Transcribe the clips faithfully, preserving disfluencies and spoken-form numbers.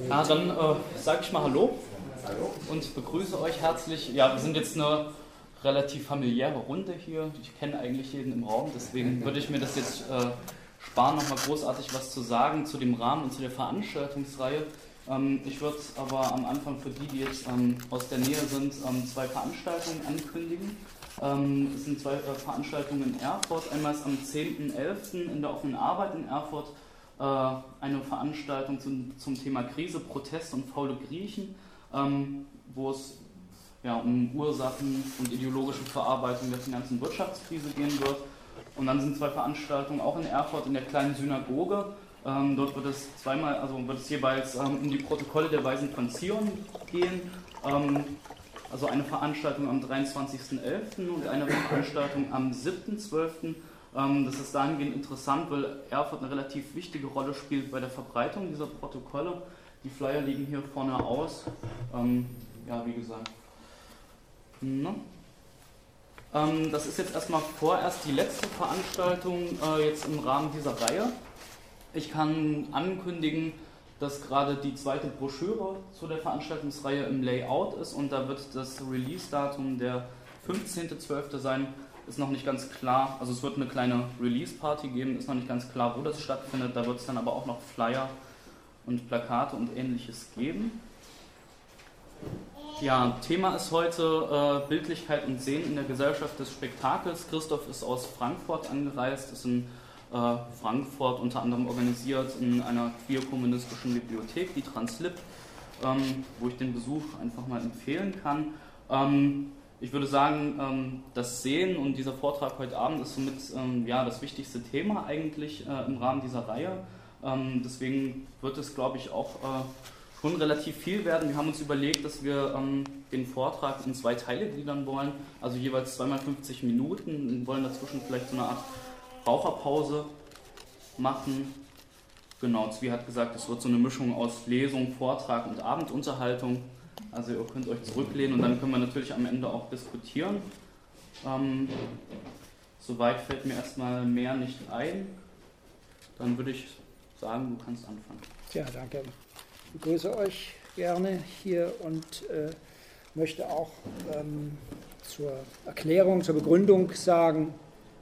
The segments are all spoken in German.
Ja, dann äh, sage ich mal Hallo. Hallo und begrüße euch herzlich. Ja, wir sind jetzt eine relativ familiäre Runde hier. Ich kenne eigentlich jeden im Raum, deswegen würde ich mir das jetzt äh, sparen, nochmal großartig was zu sagen zu dem Rahmen und zu der Veranstaltungsreihe. Ähm, ich würde aber am Anfang für die, die jetzt ähm, aus der Nähe sind, ähm, zwei Veranstaltungen ankündigen. Ähm, es sind zwei äh, Veranstaltungen in Erfurt. Einmal ist am zehnten elften in der offenen Arbeit in Erfurt äh, eine Veranstaltung zum, zum Thema Krise, Protest und faule Griechen, ähm, wo es ja, um Ursachen und ideologische Verarbeitung der ganzen Wirtschaftskrise gehen wird. Und dann sind zwei Veranstaltungen auch in Erfurt in der kleinen Synagoge. Ähm, dort wird es zweimal, also wird es jeweils ähm, um die Protokolle der Weisen von Zion gehen. Ähm, also eine Veranstaltung am dreiundzwanzigsten elften und eine Veranstaltung am siebten zwölften Ähm, das ist dahingehend interessant, weil Erfurt eine relativ wichtige Rolle spielt bei der Verbreitung dieser Protokolle. Die Flyer liegen hier vorne aus. Ähm, ja, wie gesagt. Ne? Ähm, das ist jetzt erstmal vorerst die letzte Veranstaltung äh, jetzt im Rahmen dieser Reihe. Ich kann ankündigen, dass gerade die zweite Broschüre zu der Veranstaltungsreihe im Layout ist und da wird das Release-Datum der fünfzehnten zwölften sein. Ist noch nicht ganz klar, also es wird eine kleine Release-Party geben, ist noch nicht ganz klar, wo das stattfindet. Da wird es dann aber auch noch Flyer und Plakate und Ähnliches geben. Ja, Thema ist heute äh, Bildlichkeit und Sehen in der Gesellschaft des Spektakels. Christoph ist aus Frankfurt angereist, ist in äh, Frankfurt unter anderem organisiert in einer queer-kommunistischen Bibliothek, die Translib, ähm, wo ich den Besuch einfach mal empfehlen kann. Ähm, ich würde sagen, ähm, das Sehen und dieser Vortrag heute Abend ist somit ähm, ja, das wichtigste Thema eigentlich äh, im Rahmen dieser Reihe. Ähm, deswegen wird es, glaube ich, auch äh, schon relativ viel werden. Wir haben uns überlegt, dass wir ähm, den Vortrag in zwei Teile gliedern wollen, also jeweils zweimal fünfzig Minuten. Wir wollen dazwischen vielleicht so eine Art Raucherpause machen. Genau, Zvi hat gesagt, es wird so eine Mischung aus Lesung, Vortrag und Abendunterhaltung. Also ihr könnt euch zurücklehnen und dann können wir natürlich am Ende auch diskutieren. Ähm, soweit fällt mir erstmal mehr nicht ein. Dann würde ich sagen, du kannst anfangen. Ja, danke. Ich begrüße euch gerne hier und äh, möchte auch ähm, zur Erklärung, zur Begründung sagen,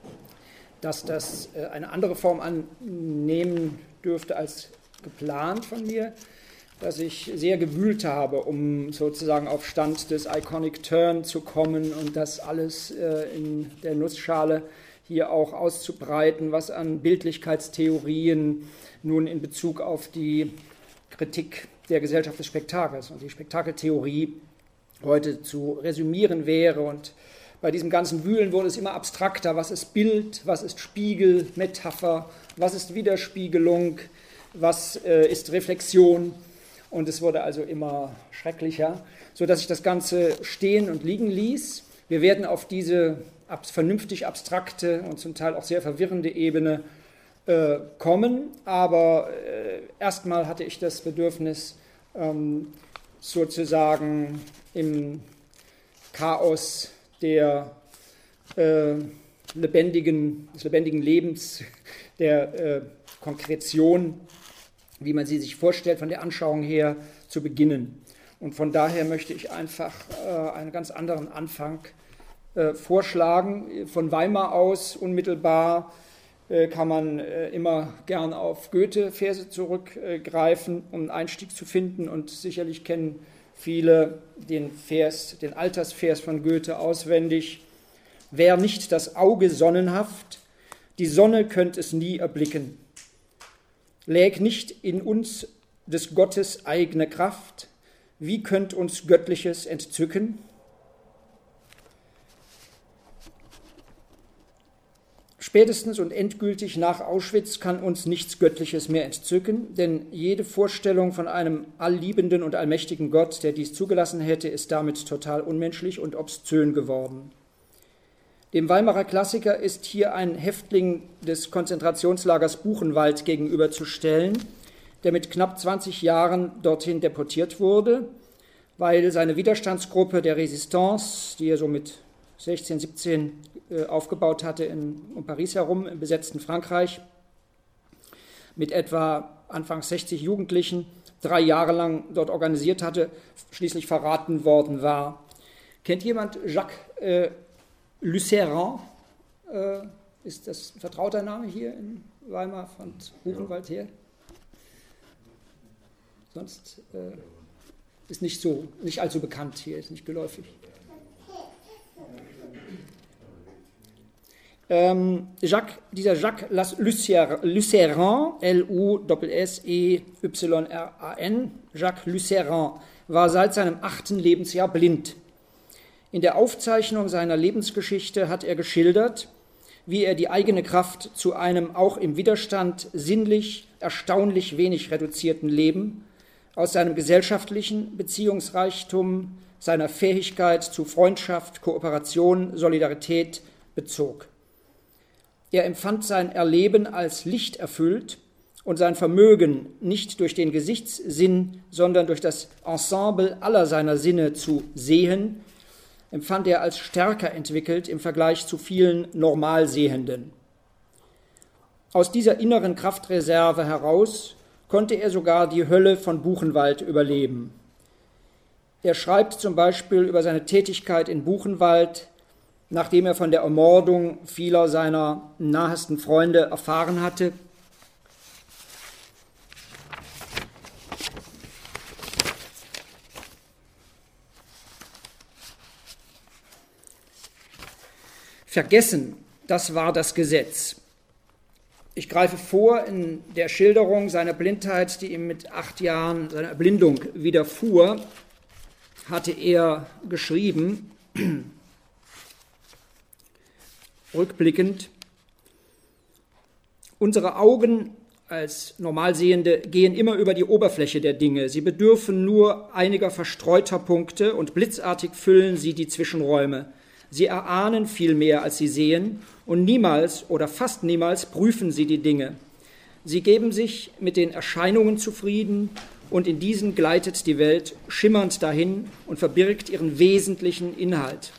dass das äh, eine andere Form annehmen dürfte als geplant von mir, dass ich sehr gewühlt habe, um sozusagen auf Stand des Iconic Turn zu kommen und das alles äh, in der Nussschale hier auch auszubreiten, was an Bildlichkeitstheorien nun in Bezug auf die Kritik der Gesellschaft des Spektakels und die Spektakeltheorie heute zu resümieren wäre. Und bei diesem ganzen Wühlen wurde es immer abstrakter. Was ist Bild, was ist Spiegel, Metapher, was ist Widerspiegelung, was äh, ist Reflexion? Und es wurde also immer schrecklicher, sodass ich das Ganze stehen und liegen ließ. Wir werden auf diese ab, vernünftig abstrakte und zum Teil auch sehr verwirrende Ebene äh, kommen, aber äh, erstmal hatte ich das Bedürfnis, ähm, sozusagen im Chaos der äh, lebendigen, des lebendigen Lebens, der äh, Konkretion, wie man sie sich vorstellt, von der Anschauung her zu beginnen. Und von daher möchte ich einfach äh, einen ganz anderen Anfang äh, vorschlagen. Von Weimar aus unmittelbar äh, kann man äh, immer gern auf Goethe-Verse zurückgreifen, um einen Einstieg zu finden. Und sicherlich kennen viele den Vers, den Altersvers von Goethe auswendig. Wär nicht das Auge sonnenhaft, die Sonne könnt es nie erblicken. Läg nicht in uns des Gottes eigene Kraft, wie könnt uns Göttliches entzücken? Spätestens und endgültig nach Auschwitz kann uns nichts Göttliches mehr entzücken, denn jede Vorstellung von einem allliebenden und allmächtigen Gott, der dies zugelassen hätte, ist damit total unmenschlich und obszön geworden. Dem Weimarer Klassiker ist hier ein Häftling des Konzentrationslagers Buchenwald gegenüberzustellen, der mit knapp zwanzig Jahren dorthin deportiert wurde, weil seine Widerstandsgruppe der Resistance, die er so mit sechzehn, siebzehn äh, aufgebaut hatte in, um Paris herum, im besetzten Frankreich, mit etwa anfangs sechzig Jugendlichen drei Jahre lang dort organisiert hatte, schließlich verraten worden war. Kennt jemand Jacques äh, Lucéran? Äh, ist das ein vertrauter Name hier in Weimar von Buchenwald her? Sonst äh, ist nicht so, nicht allzu bekannt hier, ist nicht geläufig. Ähm, Jacques, dieser Jacques Lucéran, L U S S E Y R A N, Jacques Lucéran, war seit seinem achten Lebensjahr blind. In der Aufzeichnung seiner Lebensgeschichte hat er geschildert, wie er die eigene Kraft zu einem auch im Widerstand sinnlich erstaunlich wenig reduzierten Leben aus seinem gesellschaftlichen Beziehungsreichtum, seiner Fähigkeit zu Freundschaft, Kooperation, Solidarität bezog. Er empfand sein Erleben als lichterfüllt und sein Vermögen nicht durch den Gesichtssinn, sondern durch das Ensemble aller seiner Sinne zu sehen, empfand er als stärker entwickelt im Vergleich zu vielen Normalsehenden. Aus dieser inneren Kraftreserve heraus konnte er sogar die Hölle von Buchenwald überleben. Er schreibt zum Beispiel über seine Tätigkeit in Buchenwald, nachdem er von der Ermordung vieler seiner nahesten Freunde erfahren hatte. Vergessen, das war das Gesetz. Ich greife vor in der Schilderung seiner Blindheit, die ihm mit acht Jahren seiner Erblindung widerfuhr, hatte er geschrieben, rückblickend: Unsere Augen als Normalsehende gehen immer über die Oberfläche der Dinge. Sie bedürfen nur einiger verstreuter Punkte und blitzartig füllen sie die Zwischenräume. Sie erahnen viel mehr, als sie sehen, und niemals oder fast niemals prüfen sie die Dinge. Sie geben sich mit den Erscheinungen zufrieden, und in diesen gleitet die Welt schimmernd dahin und verbirgt ihren wesentlichen Inhalt.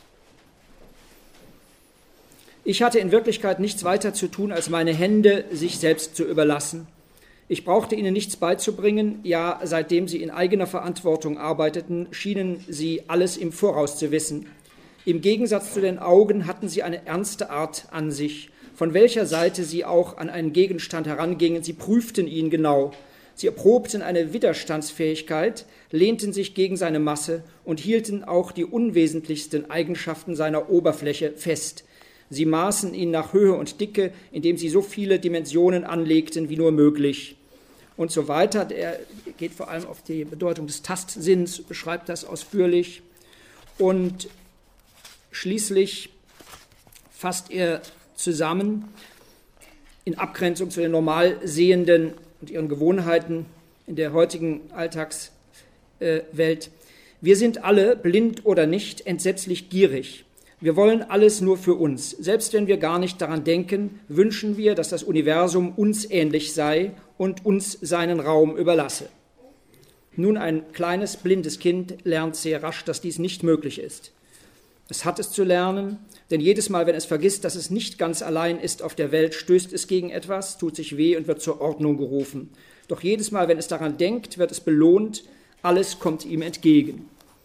Ich hatte in Wirklichkeit nichts weiter zu tun, als meine Hände sich selbst zu überlassen. Ich brauchte ihnen nichts beizubringen, ja, seitdem sie in eigener Verantwortung arbeiteten, schienen sie alles im Voraus zu wissen. Im Gegensatz zu den Augen hatten sie eine ernste Art an sich, von welcher Seite sie auch an einen Gegenstand herangingen. Sie prüften ihn genau. Sie erprobten eine Widerstandsfähigkeit, lehnten sich gegen seine Masse und hielten auch die unwesentlichsten Eigenschaften seiner Oberfläche fest. Sie maßen ihn nach Höhe und Dicke, indem sie so viele Dimensionen anlegten wie nur möglich. Und so weiter. Er geht vor allem auf die Bedeutung des Tastsinns, beschreibt das ausführlich. Und schließlich fasst er zusammen, in Abgrenzung zu den Normalsehenden und ihren Gewohnheiten in der heutigen Alltagswelt: Wir sind alle, blind oder nicht, entsetzlich gierig. Wir wollen alles nur für uns. Selbst wenn wir gar nicht daran denken, wünschen wir, dass das Universum uns ähnlich sei und uns seinen Raum überlasse. Nun, ein kleines, blindes Kind lernt sehr rasch, dass dies nicht möglich ist. Es hat es zu lernen, denn jedes Mal, wenn es vergisst, dass es nicht ganz allein ist auf der Welt, stößt es gegen etwas, tut sich weh und wird zur Ordnung gerufen. Doch jedes Mal, wenn es daran denkt, wird es belohnt, alles kommt ihm entgegen.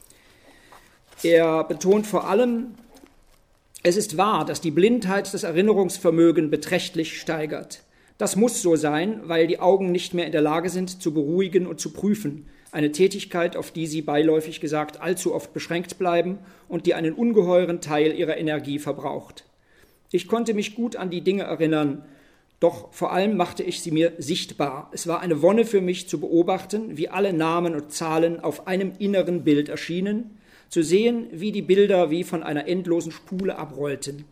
Er betont vor allem, es ist wahr, dass die Blindheit das Erinnerungsvermögen beträchtlich steigert. Das muss so sein, weil die Augen nicht mehr in der Lage sind, zu beruhigen und zu prüfen. Eine Tätigkeit, auf die sie beiläufig gesagt allzu oft beschränkt bleiben und die einen ungeheuren Teil ihrer Energie verbraucht. Ich konnte mich gut an die Dinge erinnern, doch vor allem machte ich sie mir sichtbar. Es war eine Wonne für mich zu beobachten, wie alle Namen und Zahlen auf einem inneren Bild erschienen, zu sehen, wie die Bilder wie von einer endlosen Spule abrollten.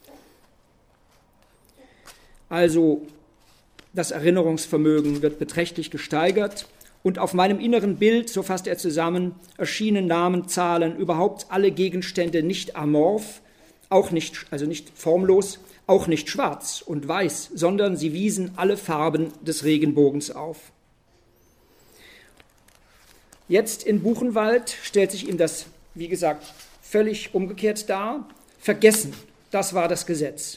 Also das Erinnerungsvermögen wird beträchtlich gesteigert. Und auf meinem inneren Bild, so fasst er zusammen, erschienen Namen, Zahlen, überhaupt alle Gegenstände nicht amorph, auch nicht, also nicht formlos, auch nicht schwarz und weiß, sondern sie wiesen alle Farben des Regenbogens auf. Jetzt in Buchenwald stellt sich ihm das, wie gesagt, völlig umgekehrt dar. Vergessen, das war das Gesetz.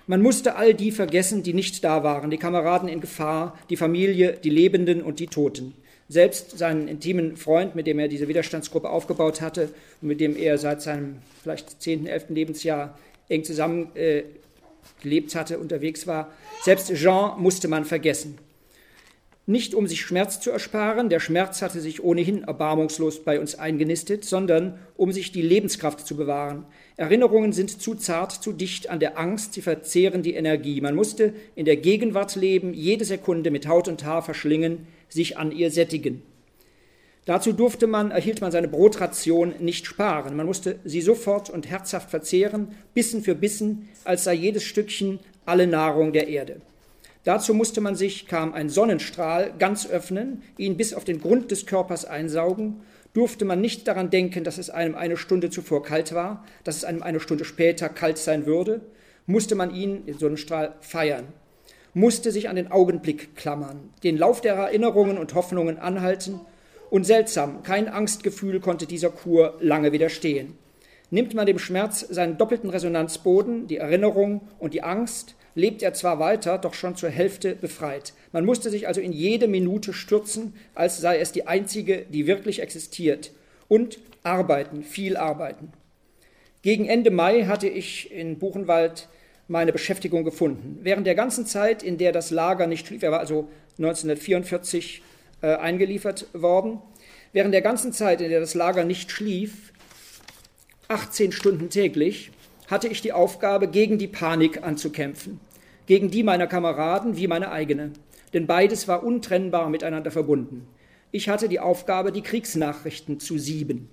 Man musste all die vergessen, die nicht da waren, die Kameraden in Gefahr, die Familie, die Lebenden und die Toten. Selbst seinen intimen Freund, mit dem er diese Widerstandsgruppe aufgebaut hatte und mit dem er seit seinem vielleicht zehnten, elften Lebensjahr eng zusammen äh, gelebt hatte, unterwegs war, selbst Jean musste man vergessen. Nicht um sich Schmerz zu ersparen, der Schmerz hatte sich ohnehin erbarmungslos bei uns eingenistet, sondern um sich die Lebenskraft zu bewahren. Erinnerungen sind zu zart, zu dicht an der Angst, sie verzehren die Energie. Man musste in der Gegenwart leben, jede Sekunde mit Haut und Haar verschlingen, sich an ihr sättigen. Dazu durfte man, erhielt man seine Brotration nicht sparen. Man musste sie sofort und herzhaft verzehren, Bissen für Bissen, als sei jedes Stückchen alle Nahrung der Erde. Dazu musste man sich, kam ein Sonnenstrahl, ganz öffnen, ihn bis auf den Grund des Körpers einsaugen, durfte man nicht daran denken, dass es einem eine Stunde zuvor kalt war, dass es einem eine Stunde später kalt sein würde, musste man ihn, den Sonnenstrahl, feiern, musste sich an den Augenblick klammern, den Lauf der Erinnerungen und Hoffnungen anhalten, und seltsam, kein Angstgefühl konnte dieser Kur lange widerstehen. Nimmt man dem Schmerz seinen doppelten Resonanzboden, die Erinnerung und die Angst, lebt er zwar weiter, doch schon zur Hälfte befreit. Man musste sich also in jede Minute stürzen, als sei es die einzige, die wirklich existiert. Und arbeiten, viel arbeiten. Gegen Ende Mai hatte ich in Buchenwald meine Beschäftigung gefunden. Während der ganzen Zeit, in der das Lager nicht schlief, er war also neunzehnhundertvierundvierzig äh, eingeliefert worden, während der ganzen Zeit, in der das Lager nicht schlief, achtzehn Stunden täglich, hatte ich die Aufgabe, gegen die Panik anzukämpfen, gegen die meiner Kameraden wie meine eigene, denn beides war untrennbar miteinander verbunden. Ich hatte die Aufgabe, die Kriegsnachrichten zu sieben.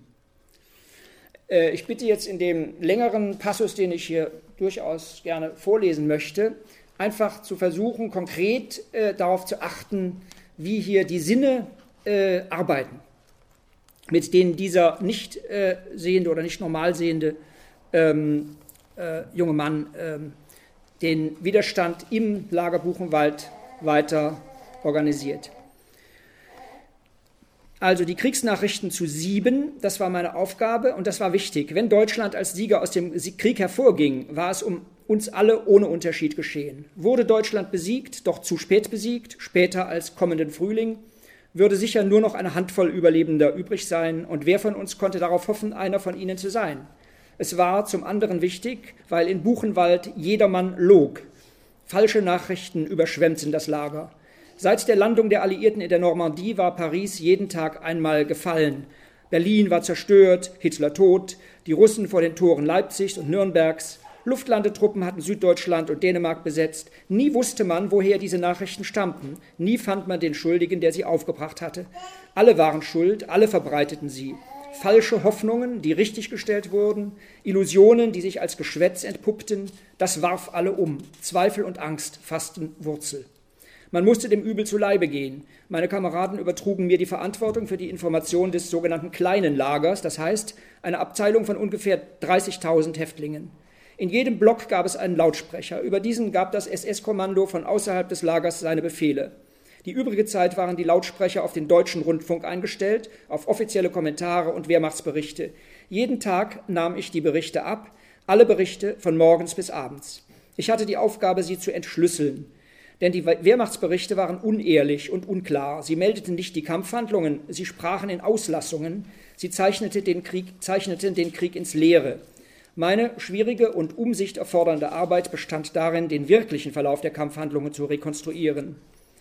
Äh, ich bitte jetzt in dem längeren Passus, den ich hier durchaus gerne vorlesen möchte, einfach zu versuchen, konkret äh, darauf zu achten, wie hier die Sinne äh, arbeiten, mit denen dieser nicht äh, sehende oder nicht normal sehende ähm, äh, junge Mann ähm, den Widerstand im Lager Buchenwald weiter organisiert. Also die Kriegsnachrichten zu sieben, das war meine Aufgabe und das war wichtig. Wenn Deutschland als Sieger aus dem Krieg hervorging, war es um uns alle ohne Unterschied geschehen. Wurde Deutschland besiegt, doch zu spät besiegt, später als kommenden Frühling, würde sicher nur noch eine Handvoll Überlebender übrig sein und wer von uns konnte darauf hoffen, einer von ihnen zu sein? Es war zum anderen wichtig, weil in Buchenwald jedermann log. Falsche Nachrichten überschwemmten das Lager. Seit der Landung der Alliierten in der Normandie war Paris jeden Tag einmal gefallen. Berlin war zerstört, Hitler tot, die Russen vor den Toren Leipzigs und Nürnbergs. Luftlandetruppen hatten Süddeutschland und Dänemark besetzt. Nie wusste man, woher diese Nachrichten stammten. Nie fand man den Schuldigen, der sie aufgebracht hatte. Alle waren schuld, alle verbreiteten sie. Falsche Hoffnungen, die richtiggestellt wurden, Illusionen, die sich als Geschwätz entpuppten, das warf alle um. Zweifel und Angst fassten Wurzel. Man musste dem Übel zu Leibe gehen. Meine Kameraden übertrugen mir die Verantwortung für die Information des sogenannten kleinen Lagers, das heißt eine Abteilung von ungefähr dreißigtausend Häftlingen. In jedem Block gab es einen Lautsprecher. Über diesen gab das S S-Kommando von außerhalb des Lagers seine Befehle. Die übrige Zeit waren die Lautsprecher auf den deutschen Rundfunk eingestellt, auf offizielle Kommentare und Wehrmachtsberichte. Jeden Tag nahm ich die Berichte ab, alle Berichte von morgens bis abends. Ich hatte die Aufgabe, sie zu entschlüsseln. Denn die Wehrmachtsberichte waren unehrlich und unklar. Sie meldeten nicht die Kampfhandlungen, sie sprachen in Auslassungen, sie zeichneten den Krieg, zeichneten den Krieg ins Leere. Meine schwierige und Umsicht erfordernde Arbeit bestand darin, den wirklichen Verlauf der Kampfhandlungen zu rekonstruieren.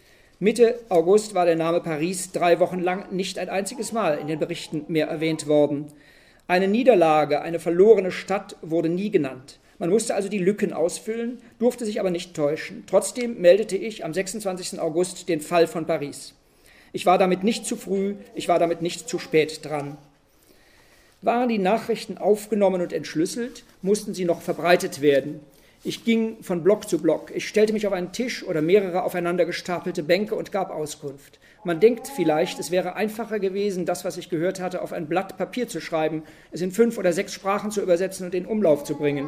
Mitte August war der Name Paris drei Wochen lang nicht ein einziges Mal in den Berichten mehr erwähnt worden. Eine Niederlage, eine verlorene Stadt wurde nie genannt. Man musste also die Lücken ausfüllen, durfte sich aber nicht täuschen. Trotzdem meldete ich am sechsundzwanzigsten August den Fall von Paris. Ich war damit nicht zu früh, ich war damit nicht zu spät dran. Waren die Nachrichten aufgenommen und entschlüsselt, mussten sie noch verbreitet werden. Ich ging von Block zu Block. Ich stellte mich auf einen Tisch oder mehrere aufeinander gestapelte Bänke und gab Auskunft. Man denkt vielleicht, es wäre einfacher gewesen, das, was ich gehört hatte, auf ein Blatt Papier zu schreiben, es in fünf oder sechs Sprachen zu übersetzen und in Umlauf zu bringen.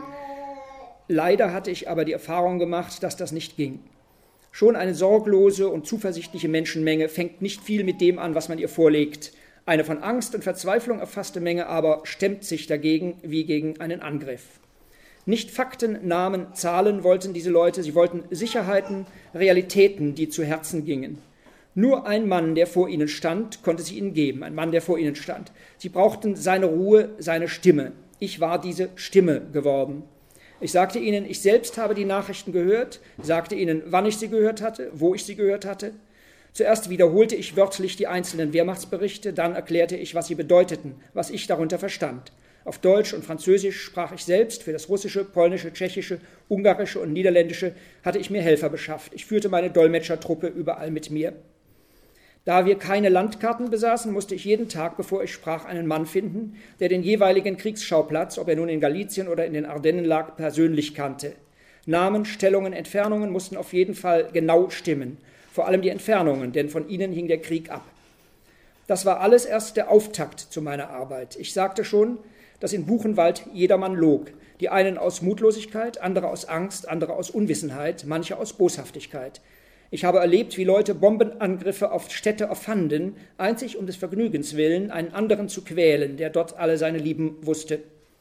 Leider hatte ich aber die Erfahrung gemacht, dass das nicht ging. Schon eine sorglose und zuversichtliche Menschenmenge fängt nicht viel mit dem an, was man ihr vorlegt. Eine von Angst und Verzweiflung erfasste Menge aber stemmt sich dagegen wie gegen einen Angriff. Nicht Fakten, Namen, Zahlen wollten diese Leute, sie wollten Sicherheiten, Realitäten, die zu Herzen gingen. Nur ein Mann, der vor ihnen stand, konnte sie ihnen geben, ein Mann, der vor ihnen stand. Sie brauchten seine Ruhe, seine Stimme. Ich war diese Stimme geworden. Ich sagte ihnen, ich selbst habe die Nachrichten gehört, sagte ihnen, wann ich sie gehört hatte, wo ich sie gehört hatte. Zuerst wiederholte ich wörtlich die einzelnen Wehrmachtsberichte, dann erklärte ich, was sie bedeuteten, was ich darunter verstand. Auf Deutsch und Französisch sprach ich selbst, für das Russische, Polnische, Tschechische, Ungarische und Niederländische hatte ich mir Helfer beschafft. Ich führte meine Dolmetschertruppe überall mit mir. Da wir keine Landkarten besaßen, musste ich jeden Tag, bevor ich sprach, einen Mann finden, der den jeweiligen Kriegsschauplatz, ob er nun in Galizien oder in den Ardennen lag, persönlich kannte. Namen, Stellungen, Entfernungen mussten auf jeden Fall genau stimmen, vor allem die Entfernungen, denn von ihnen hing der Krieg ab. Das war alles erst der Auftakt zu meiner Arbeit. Ich sagte schon, dass in Buchenwald jedermann log, die einen aus Mutlosigkeit, andere aus Angst, andere aus Unwissenheit, manche aus Boshaftigkeit. Ich habe erlebt, wie Leute Bombenangriffe auf Städte erfanden, einzig um des Vergnügens willen, einen anderen zu quälen, der dort alle seine Lieben wusste.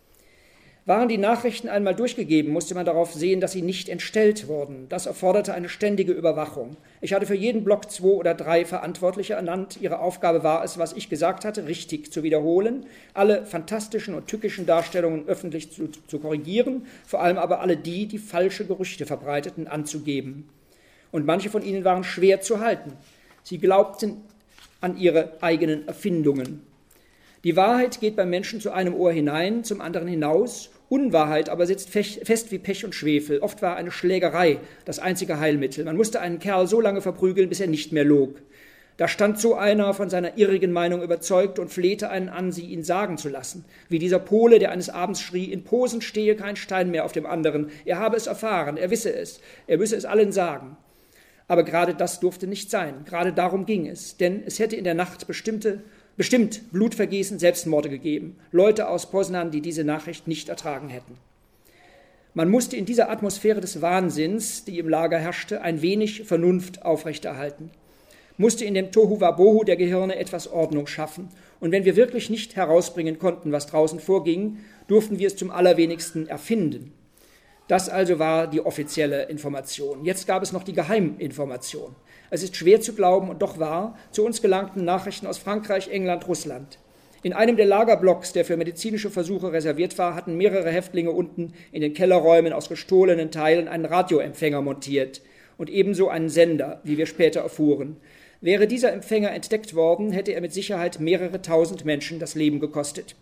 Waren die Nachrichten einmal durchgegeben, musste man darauf sehen, dass sie nicht entstellt wurden. Das erforderte eine ständige Überwachung. Ich hatte für jeden Block zwei oder drei Verantwortliche ernannt. Ihre Aufgabe war es, was ich gesagt hatte, richtig zu wiederholen, alle fantastischen und tückischen Darstellungen öffentlich zu, zu korrigieren, vor allem aber alle die, die falsche Gerüchte verbreiteten, anzugeben. Und manche von ihnen waren schwer zu halten. Sie glaubten an ihre eigenen Erfindungen. Die Wahrheit geht beim Menschen zu einem Ohr hinein, zum anderen hinaus. Unwahrheit aber sitzt fest wie Pech und Schwefel. Oft war eine Schlägerei das einzige Heilmittel. Man musste einen Kerl so lange verprügeln, bis er nicht mehr log. Da stand so einer von seiner irrigen Meinung überzeugt und flehte einen an, sie ihn sagen zu lassen. Wie dieser Pole, der eines Abends schrie, in Posen stehe kein Stein mehr auf dem anderen. Er habe es erfahren, er wisse es, er müsse es allen sagen. Aber gerade das durfte nicht sein. Gerade darum ging es. Denn es hätte in der Nacht bestimmte Bestimmt Blutvergießen, Selbstmorde gegeben. Leute aus Poznan, die diese Nachricht nicht ertragen hätten. Man musste in dieser Atmosphäre des Wahnsinns, die im Lager herrschte, ein wenig Vernunft aufrechterhalten. Musste in dem Tohuwabohu der Gehirne etwas Ordnung schaffen. Und wenn wir wirklich nicht herausbringen konnten, was draußen vorging, durften wir es zum allerwenigsten erfinden. Das also war die offizielle Information. Jetzt gab es noch die Geheiminformation. Es ist schwer zu glauben und doch wahr, zu uns gelangten Nachrichten aus Frankreich, England, Russland. In einem der Lagerblocks, der für medizinische Versuche reserviert war, hatten mehrere Häftlinge unten in den Kellerräumen aus gestohlenen Teilen einen Radioempfänger montiert und ebenso einen Sender, wie wir später erfuhren. Wäre dieser Empfänger entdeckt worden, hätte er mit Sicherheit mehrere tausend Menschen das Leben gekostet.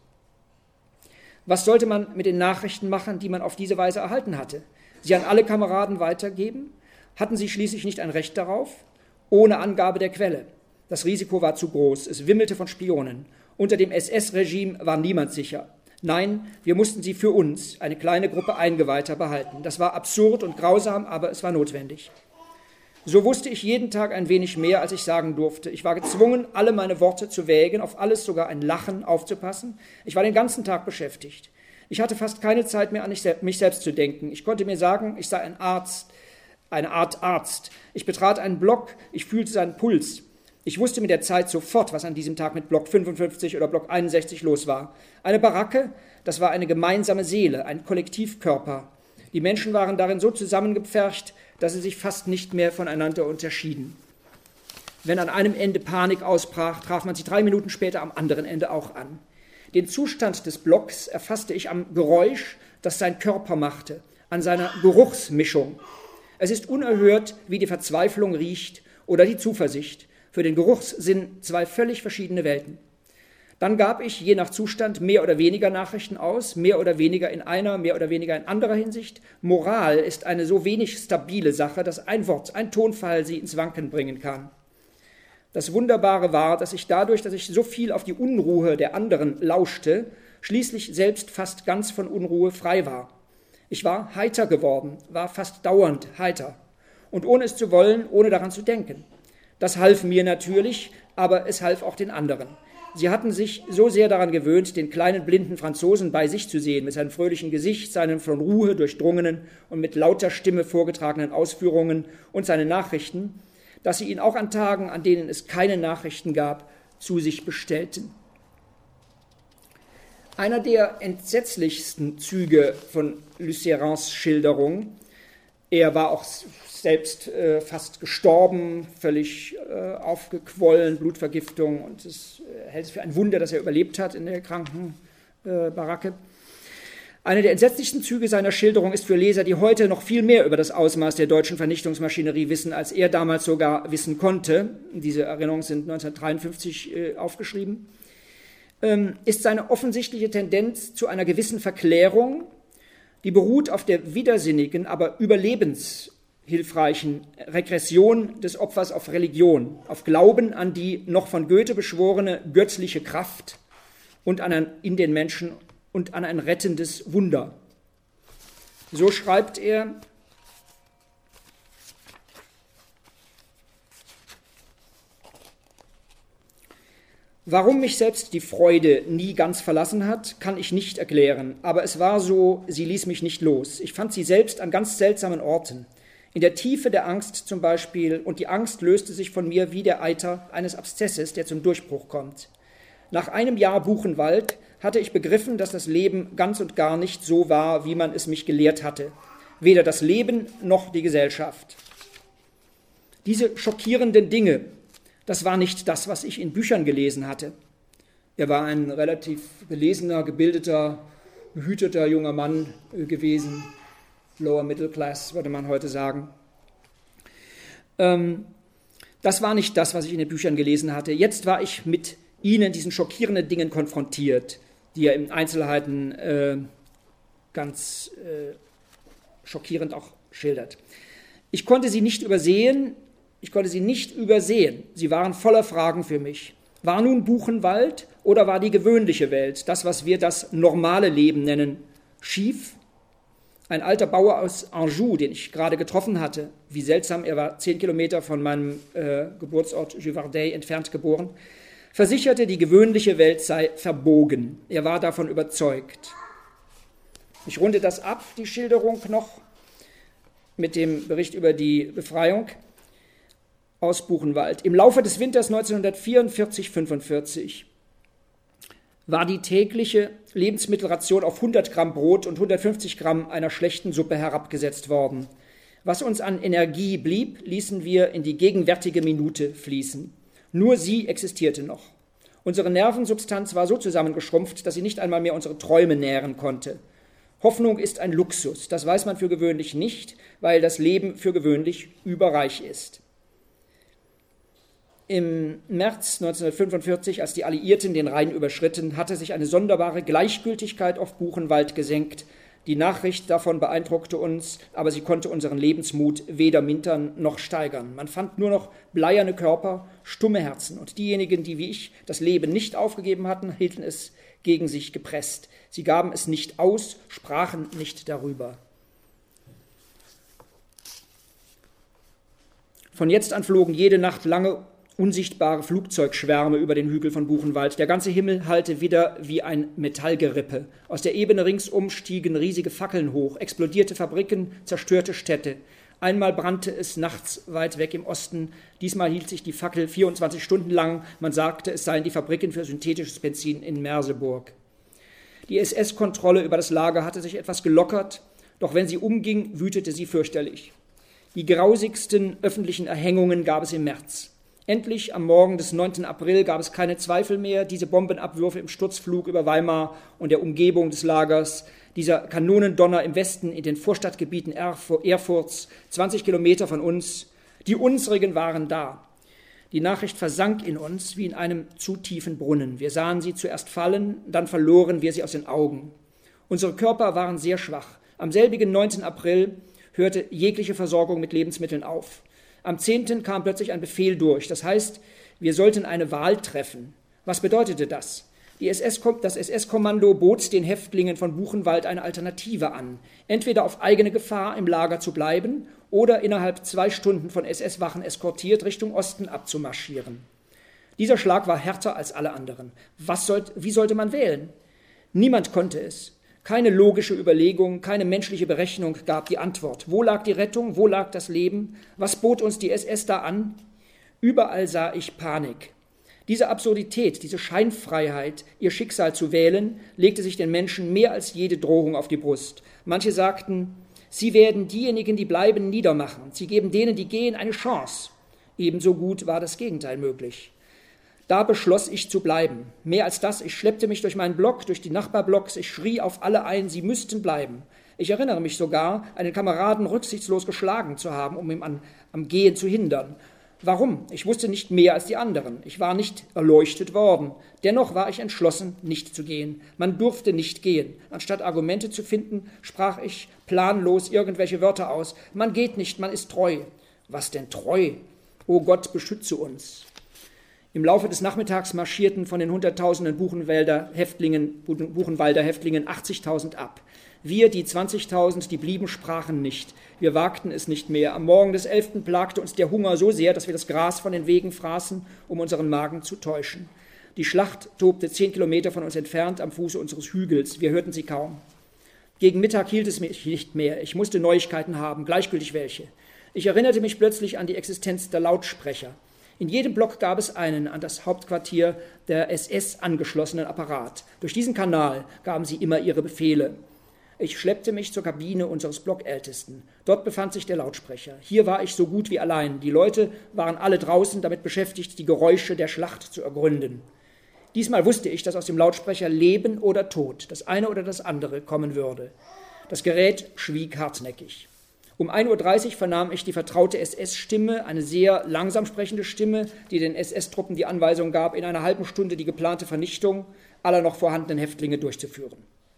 Was sollte man mit den Nachrichten machen, die man auf diese Weise erhalten hatte? Sie an alle Kameraden weitergeben? Hatten sie schließlich nicht ein Recht darauf? Ohne Angabe der Quelle. Das Risiko war zu groß. Es wimmelte von Spionen. Unter dem S S-Regime war niemand sicher. Nein, wir mussten sie für uns, eine kleine Gruppe Eingeweihter, behalten. Das war absurd und grausam, aber es war notwendig. So wusste ich jeden Tag ein wenig mehr, als ich sagen durfte. Ich war gezwungen, alle meine Worte zu wägen, auf alles, sogar ein Lachen, aufzupassen. Ich war den ganzen Tag beschäftigt. Ich hatte fast keine Zeit mehr, an mich selbst zu denken. Ich konnte mir sagen, ich sei ein Arzt, eine Art Arzt. Ich betrat einen Block, ich fühlte seinen Puls. Ich wusste mit der Zeit sofort, was an diesem Tag mit Block fünfundfünfzig oder Block einundsechzig los war. Eine Baracke, das war eine gemeinsame Seele, ein Kollektivkörper. Die Menschen waren darin so zusammengepfercht, dass sie sich fast nicht mehr voneinander unterschieden. Wenn an einem Ende Panik ausbrach, traf man sie drei Minuten später am anderen Ende auch an. Den Zustand des Blocks erfasste ich am Geräusch, das sein Körper machte, an seiner Geruchsmischung. Es ist unerhört, wie die Verzweiflung riecht oder die Zuversicht. Für den Geruchssinn zwei völlig verschiedene Welten. Dann gab ich je nach Zustand mehr oder weniger Nachrichten aus, mehr oder weniger in einer, mehr oder weniger in anderer Hinsicht. Moral ist eine so wenig stabile Sache, dass ein Wort, ein Tonfall sie ins Wanken bringen kann. Das Wunderbare war, dass ich dadurch, dass ich so viel auf die Unruhe der anderen lauschte, schließlich selbst fast ganz von Unruhe frei war. Ich war heiter geworden, war fast dauernd heiter. Und ohne es zu wollen, ohne daran zu denken. Das half mir natürlich, aber es half auch den anderen. Sie hatten sich so sehr daran gewöhnt, den kleinen blinden Franzosen bei sich zu sehen, mit seinem fröhlichen Gesicht, seinen von Ruhe durchdrungenen und mit lauter Stimme vorgetragenen Ausführungen und seinen Nachrichten, dass sie ihn auch an Tagen, an denen es keine Nachrichten gab, zu sich bestellten. Einer der entsetzlichsten Züge von Lucérans Schilderung, er war auch selbst äh, fast gestorben, völlig äh, aufgequollen, Blutvergiftung, und es äh, hält es für ein Wunder, dass er überlebt hat in der Krankenbaracke. Äh, Einer der entsetzlichsten Züge seiner Schilderung ist für Leser, die heute noch viel mehr über das Ausmaß der deutschen Vernichtungsmaschinerie wissen, als er damals sogar wissen konnte. Diese Erinnerungen sind neunzehnhundertdreiundfünfzig äh, aufgeschrieben. Ähm, ist seine offensichtliche Tendenz zu einer gewissen Verklärung, die beruht auf der widersinnigen, aber überlebenshilfreichen Regression des Opfers auf Religion, auf Glauben an die noch von Goethe beschworene göttliche Kraft und an ein, in den Menschen und an ein rettendes Wunder. So schreibt er: Warum mich selbst die Freude nie ganz verlassen hat, kann ich nicht erklären, aber es war so, sie ließ mich nicht los. Ich fand sie selbst an ganz seltsamen Orten, in der Tiefe der Angst zum Beispiel, und die Angst löste sich von mir wie der Eiter eines Abszesses, der zum Durchbruch kommt. Nach einem Jahr Buchenwald hatte ich begriffen, dass das Leben ganz und gar nicht so war, wie man es mich gelehrt hatte, weder das Leben noch die Gesellschaft. Diese schockierenden Dinge, das war nicht das, was ich in Büchern gelesen hatte. Er war ein relativ belesener, gebildeter, behüteter junger Mann gewesen, Lower Middle Class, würde man heute sagen. Ähm, das war nicht das, was ich in den Büchern gelesen hatte. Jetzt war ich mit ihnen, diesen schockierenden Dingen, konfrontiert, die er in Einzelheiten äh, ganz äh, schockierend auch schildert. Ich konnte sie nicht übersehen, Ich konnte sie nicht übersehen. Sie waren voller Fragen für mich. War nun Buchenwald oder war die gewöhnliche Welt, das, was wir das normale Leben nennen, schief? Ein alter Bauer aus Anjou, den ich gerade getroffen hatte, wie seltsam, er war zehn Kilometer von meinem äh, Geburtsort Juvardey entfernt geboren, versicherte, die gewöhnliche Welt sei verbogen. Er war davon überzeugt. Ich runde das ab, die Schilderung noch, mit dem Bericht über die Befreiung aus Buchenwald. Im Laufe des Winters neunzehnhundertvierundvierzig fünfundvierzig war die tägliche Lebensmittelration auf hundert Gramm Brot und hundertfünfzig Gramm einer schlechten Suppe herabgesetzt worden. Was uns an Energie blieb, ließen wir in die gegenwärtige Minute fließen. Nur sie existierte noch. Unsere Nervensubstanz war so zusammengeschrumpft, dass sie nicht einmal mehr unsere Träume nähren konnte. Hoffnung ist ein Luxus. Das weiß man für gewöhnlich nicht, weil das Leben für gewöhnlich überreich ist. Im März neunzehnhundertfünfundvierzig, als die Alliierten den Rhein überschritten, hatte sich eine sonderbare Gleichgültigkeit auf Buchenwald gesenkt. Die Nachricht davon beeindruckte uns, aber sie konnte unseren Lebensmut weder mintern noch steigern. Man fand nur noch bleierne Körper, stumme Herzen. Und diejenigen, die wie ich das Leben nicht aufgegeben hatten, hielten es gegen sich gepresst. Sie gaben es nicht aus, sprachen nicht darüber. Von jetzt an flogen jede Nacht lange unsichtbare Flugzeugschwärme über den Hügel von Buchenwald. Der ganze Himmel hallte wieder wie ein Metallgerippe. Aus der Ebene ringsum stiegen riesige Fackeln hoch, explodierte Fabriken, zerstörte Städte. Einmal brannte es nachts weit weg im Osten. Diesmal hielt sich die Fackel vierundzwanzig Stunden lang. Man sagte, es seien die Fabriken für synthetisches Benzin in Merseburg. Die S S-Kontrolle über das Lager hatte sich etwas gelockert, doch wenn sie umging, wütete sie fürchterlich. Die grausigsten öffentlichen Erhängungen gab es im März. Endlich am Morgen des neunten April gab es keine Zweifel mehr. Diese Bombenabwürfe im Sturzflug über Weimar und der Umgebung des Lagers, dieser Kanonendonner im Westen in den Vorstadtgebieten Erfurts, zwanzig Kilometer von uns, die unsrigen waren da. Die Nachricht versank in uns wie in einem zu tiefen Brunnen. Wir sahen sie zuerst fallen, dann verloren wir sie aus den Augen. Unsere Körper waren sehr schwach. Am selbigen neunten April hörte jegliche Versorgung mit Lebensmitteln auf. Am zehnten kam plötzlich ein Befehl durch. Das heißt, wir sollten eine Wahl treffen. Was bedeutete das? Die S S, das S S-Kommando bot den Häftlingen von Buchenwald eine Alternative an. Entweder auf eigene Gefahr im Lager zu bleiben oder innerhalb zwei Stunden von S S-Wachen eskortiert Richtung Osten abzumarschieren. Dieser Schlag war härter als alle anderen. Was sollt, wie sollte man wählen? Niemand konnte es. Keine logische Überlegung, keine menschliche Berechnung gab die Antwort. Wo lag die Rettung? Wo lag das Leben? Was bot uns die S S da an? Überall sah ich Panik. Diese Absurdität, diese Scheinfreiheit, ihr Schicksal zu wählen, legte sich den Menschen mehr als jede Drohung auf die Brust. Manche sagten, sie werden diejenigen, die bleiben, niedermachen. Sie geben denen, die gehen, eine Chance. Ebenso gut war das Gegenteil möglich. Da beschloss ich zu bleiben. Mehr als das, ich schleppte mich durch meinen Block, durch die Nachbarblocks, ich schrie auf alle ein, sie müssten bleiben. Ich erinnere mich sogar, einen Kameraden rücksichtslos geschlagen zu haben, um ihn an, am Gehen zu hindern. Warum? Ich wusste nicht mehr als die anderen. Ich war nicht erleuchtet worden. Dennoch war ich entschlossen, nicht zu gehen. Man durfte nicht gehen. Anstatt Argumente zu finden, sprach ich planlos irgendwelche Wörter aus. Man geht nicht, man ist treu. Was denn treu? O Gott, beschütze uns. Im Laufe des Nachmittags marschierten von den hunderttausenden Buchenwälder Häftlingen, Buchenwalder Häftlingen achtzigtausend ab. Wir, die zwanzigtausend, die blieben, sprachen nicht. Wir wagten es nicht mehr. Am Morgen des elften plagte uns der Hunger so sehr, dass wir das Gras von den Wegen fraßen, um unseren Magen zu täuschen. Die Schlacht tobte zehn Kilometer von uns entfernt am Fuße unseres Hügels. Wir hörten sie kaum. Gegen Mittag hielt es mich nicht mehr. Ich musste Neuigkeiten haben, gleichgültig welche. Ich erinnerte mich plötzlich an die Existenz der Lautsprecher. In jedem Block gab es einen an das Hauptquartier der S S angeschlossenen Apparat. Durch diesen Kanal gaben sie immer ihre Befehle. Ich schleppte mich zur Kabine unseres Blockältesten. Dort befand sich der Lautsprecher. Hier war ich so gut wie allein. Die Leute waren alle draußen damit beschäftigt, die Geräusche der Schlacht zu ergründen. Diesmal wusste ich, dass aus dem Lautsprecher Leben oder Tod, das eine oder das andere, kommen würde. Das Gerät schwieg hartnäckig. Um ein Uhr dreißig vernahm ich die vertraute S S-Stimme, eine sehr langsam sprechende Stimme, die den S S-Truppen die Anweisung gab, in einer halben Stunde die geplante Vernichtung aller noch vorhandenen Häftlinge durchzuführen.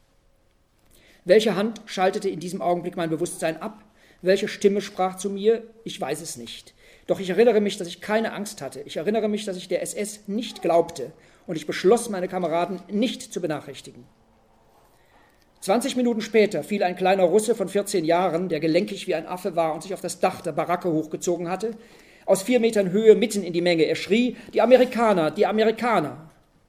Welche Hand schaltete in diesem Augenblick mein Bewusstsein ab? Welche Stimme sprach zu mir? Ich weiß es nicht. Doch ich erinnere mich, dass ich keine Angst hatte. Ich erinnere mich, dass ich der S S nicht glaubte. Und ich beschloss, meine Kameraden nicht zu benachrichtigen. Zwanzig Minuten später fiel ein kleiner Russe von vierzehn Jahren, der gelenkig wie ein Affe war und sich auf das Dach der Baracke hochgezogen hatte, aus vier Metern Höhe mitten in die Menge. Er schrie, die Amerikaner, die Amerikaner.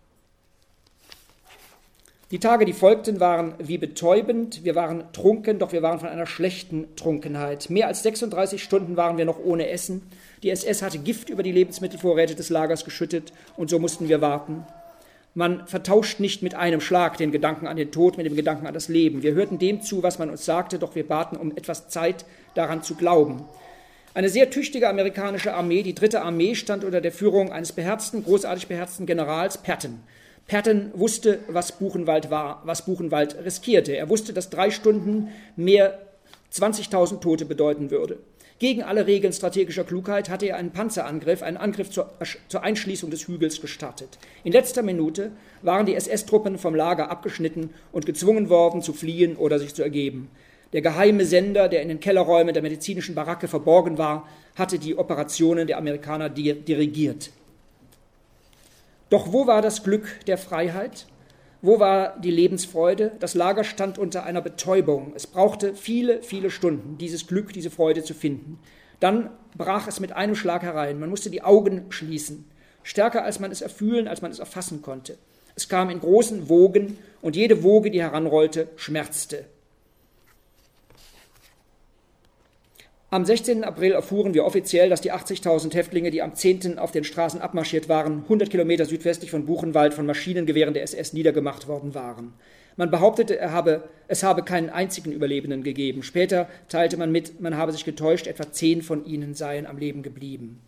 Die Tage, die folgten, waren wie betäubend. Wir waren trunken, doch wir waren von einer schlechten Trunkenheit. Mehr als sechsunddreißig Stunden waren wir noch ohne Essen. Die S S hatte Gift über die Lebensmittelvorräte des Lagers geschüttet und so mussten wir warten. Man vertauscht nicht mit einem Schlag den Gedanken an den Tod mit dem Gedanken an das Leben. Wir hörten dem zu, was man uns sagte, doch wir baten um etwas Zeit, daran zu glauben. Eine sehr tüchtige amerikanische Armee, die dritte Armee, stand unter der Führung eines beherzten, großartig beherzten Generals Patton. Patton wusste, was Buchenwald war, was Buchenwald riskierte. Er wusste, dass drei Stunden mehr zwanzigtausend Tote bedeuten würde. Gegen alle Regeln strategischer Klugheit hatte er einen Panzerangriff, einen Angriff zur, zur Einschließung des Hügels gestartet. In letzter Minute waren die S S-Truppen vom Lager abgeschnitten und gezwungen worden, zu fliehen oder sich zu ergeben. Der geheime Sender, der in den Kellerräumen der medizinischen Baracke verborgen war, hatte die Operationen der Amerikaner dirigiert. Doch wo war das Glück der Freiheit? Wo war die Lebensfreude? Das Lager stand unter einer Betäubung. Es brauchte viele, viele Stunden, dieses Glück, diese Freude zu finden. Dann brach es mit einem Schlag herein. Man musste die Augen schließen. Stärker, als man es erfühlen, als man es erfassen konnte. Es kam in großen Wogen und jede Woge, die heranrollte, schmerzte. Am sechzehnten April erfuhren wir offiziell, dass die achtzigtausend Häftlinge, die am zehnten auf den Straßen abmarschiert waren, hundert Kilometer südwestlich von Buchenwald von Maschinengewehren der S S niedergemacht worden waren. Man behauptete, er habe, es habe keinen einzigen Überlebenden gegeben. Später teilte man mit, man habe sich getäuscht, etwa zehn von ihnen seien am Leben geblieben.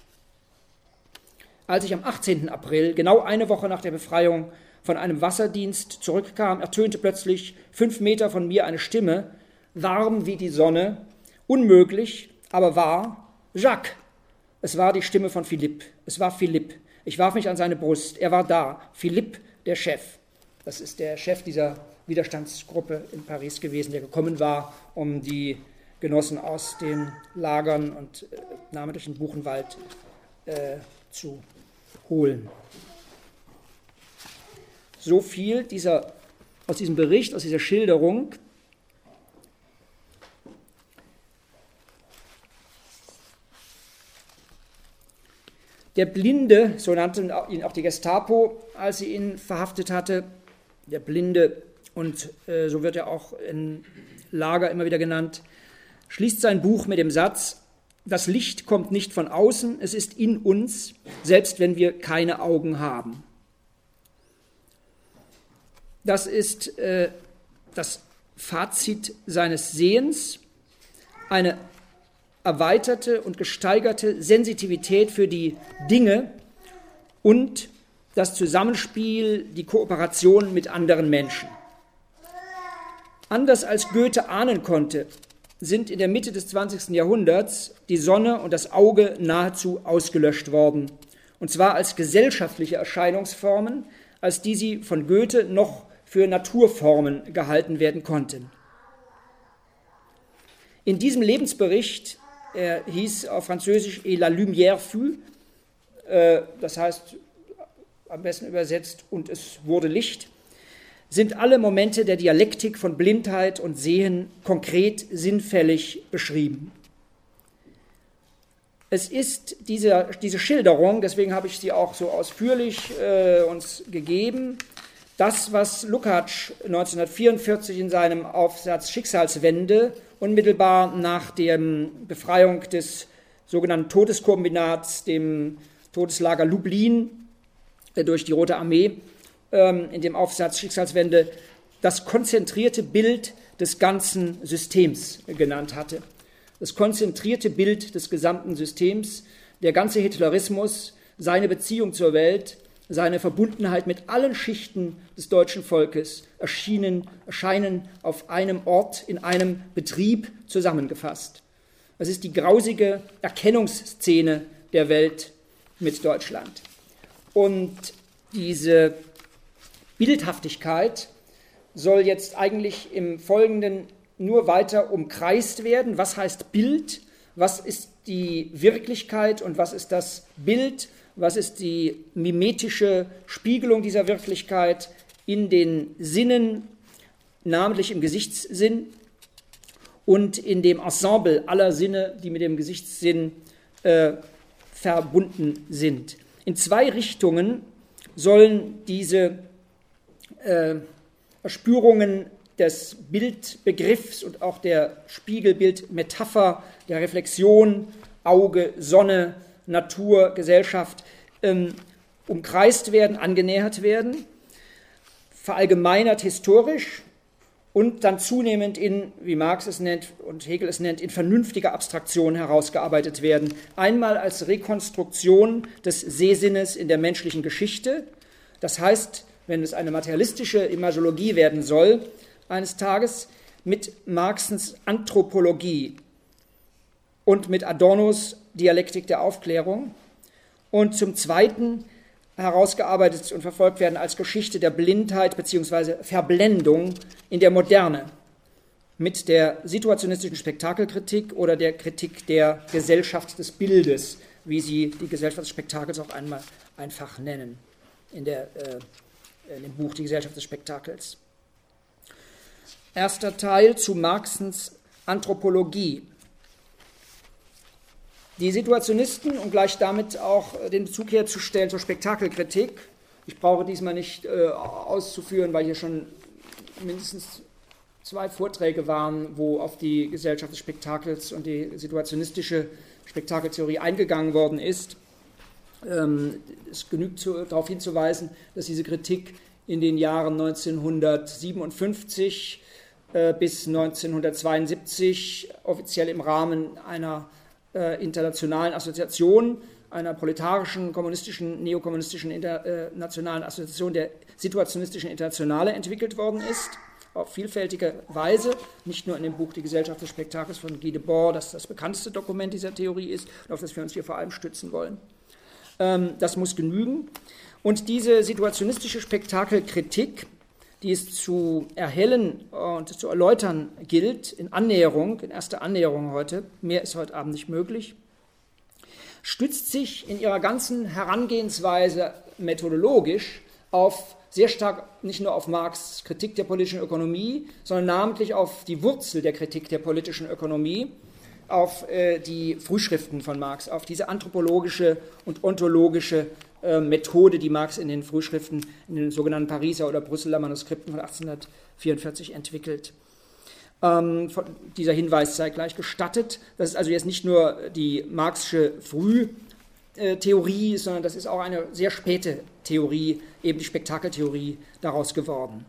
Als ich am achtzehnten April, genau eine Woche nach der Befreiung, von einem Wasserdienst zurückkam, ertönte plötzlich fünf Meter von mir eine Stimme, warm wie die Sonne, unmöglich, aber wahr, Jacques. Es war die Stimme von Philippe. Es war Philippe. Ich warf mich an seine Brust. Er war da. Philippe, der Chef. Das ist der Chef dieser Widerstandsgruppe in Paris gewesen, der gekommen war, um die Genossen aus den Lagern und äh, namentlich in Buchenwald äh, zu holen. So viel dieser, aus diesem Bericht, aus dieser Schilderung. Der Blinde, so nannten ihn auch die Gestapo, als sie ihn verhaftet hatte, der Blinde, und äh, so wird er auch im Lager immer wieder genannt, schließt sein Buch mit dem Satz, das Licht kommt nicht von außen, es ist in uns, selbst wenn wir keine Augen haben. Das ist äh, das Fazit seines Sehens, eine erweiterte und gesteigerte Sensitivität für die Dinge und das Zusammenspiel, die Kooperation mit anderen Menschen. Anders als Goethe ahnen konnte, sind in der Mitte des zwanzigsten Jahrhunderts die Sonne und das Auge nahezu ausgelöscht worden, und zwar als gesellschaftliche Erscheinungsformen, als die sie von Goethe noch für Naturformen gehalten werden konnten. In diesem Lebensbericht, er hieß auf Französisch Et la lumière fut, äh, das heißt am besten übersetzt, und es wurde Licht, sind alle Momente der Dialektik von Blindheit und Sehen konkret sinnfällig beschrieben. Es ist diese, diese Schilderung, deswegen habe ich sie auch so ausführlich äh, uns gegeben, das, was Lukács neunzehnhundertvierundvierzig in seinem Aufsatz Schicksalswende unmittelbar nach der Befreiung des sogenannten Todeskombinats, dem Todeslager Lublin äh, durch die Rote Armee, ähm, in dem Aufsatz Schicksalswende das konzentrierte Bild des ganzen Systems genannt hatte. Das konzentrierte Bild des gesamten Systems, der ganze Hitlerismus, seine Beziehung zur Welt, seine Verbundenheit mit allen Schichten des deutschen Volkes erschienen, erscheinen auf einem Ort, in einem Betrieb zusammengefasst. Das ist die grausige Erkennungsszene der Welt mit Deutschland. Und diese Bildhaftigkeit soll jetzt eigentlich im Folgenden nur weiter umkreist werden. Was heißt Bild? Was ist die Wirklichkeit und was ist das Bild? Was ist die mimetische Spiegelung dieser Wirklichkeit in den Sinnen, namentlich im Gesichtssinn und in dem Ensemble aller Sinne, die mit dem Gesichtssinn äh, verbunden sind. In zwei Richtungen sollen diese äh, Erspürungen des Bildbegriffs und auch der Spiegelbildmetapher, der Reflexion, Auge, Sonne, Natur, Gesellschaft ähm, umkreist werden, angenähert werden, verallgemeinert historisch und dann zunehmend in, wie Marx es nennt und Hegel es nennt, in vernünftiger Abstraktion herausgearbeitet werden. Einmal als Rekonstruktion des Sehsinnes in der menschlichen Geschichte, das heißt, wenn es eine materialistische Imagologie werden soll, eines Tages mit Marxens Anthropologie und mit Adornos Dialektik der Aufklärung und zum Zweiten herausgearbeitet und verfolgt werden als Geschichte der Blindheit bzw. Verblendung in der Moderne mit der situationistischen Spektakelkritik oder der Kritik der Gesellschaft des Bildes, wie sie die Gesellschaft des Spektakels auch einmal einfach nennen, in, der, äh, in dem Buch Die Gesellschaft des Spektakels. Erster Teil zu Marxens Anthropologie. Die Situationisten, um gleich damit auch den Bezug herzustellen zur Spektakelkritik, ich brauche diesmal nicht äh, auszuführen, weil hier schon mindestens zwei Vorträge waren, wo auf die Gesellschaft des Spektakels und die situationistische Spektakeltheorie eingegangen worden ist. Ähm, es genügt zu, darauf hinzuweisen, dass diese Kritik in den Jahren neunzehnhundertsiebenundfünfzig äh, bis neunzehnhundertzweiundsiebzig offiziell im Rahmen einer äh, internationalen Assoziation, einer proletarischen, kommunistischen, neokommunistischen internationalen Assoziation der situationistischen Internationale entwickelt worden ist, auf vielfältige Weise, nicht nur in dem Buch Die Gesellschaft des Spektakels von Guy Debord, das das bekannteste Dokument dieser Theorie ist, auf das wir uns hier vor allem stützen wollen. Ähm, das muss genügen. Und diese situationistische Spektakelkritik, die es zu erhellen und zu erläutern gilt, in Annäherung, in erster Annäherung heute, mehr ist heute Abend nicht möglich, stützt sich in ihrer ganzen Herangehensweise methodologisch auf sehr stark nicht nur auf Marx' Kritik der politischen Ökonomie, sondern namentlich auf die Wurzel der Kritik der politischen Ökonomie, auf äh, die Frühschriften von Marx, auf diese anthropologische und ontologische äh, Methode, die Marx in den Frühschriften, in den sogenannten Pariser oder Brüsseler Manuskripten von achtzehnhundertvierundvierzig entwickelt. Ähm, dieser Hinweis sei gleich gestattet. Das ist also jetzt nicht nur die marxische Frühtheorie, sondern das ist auch eine sehr späte Theorie, eben die Spektakeltheorie, daraus geworden.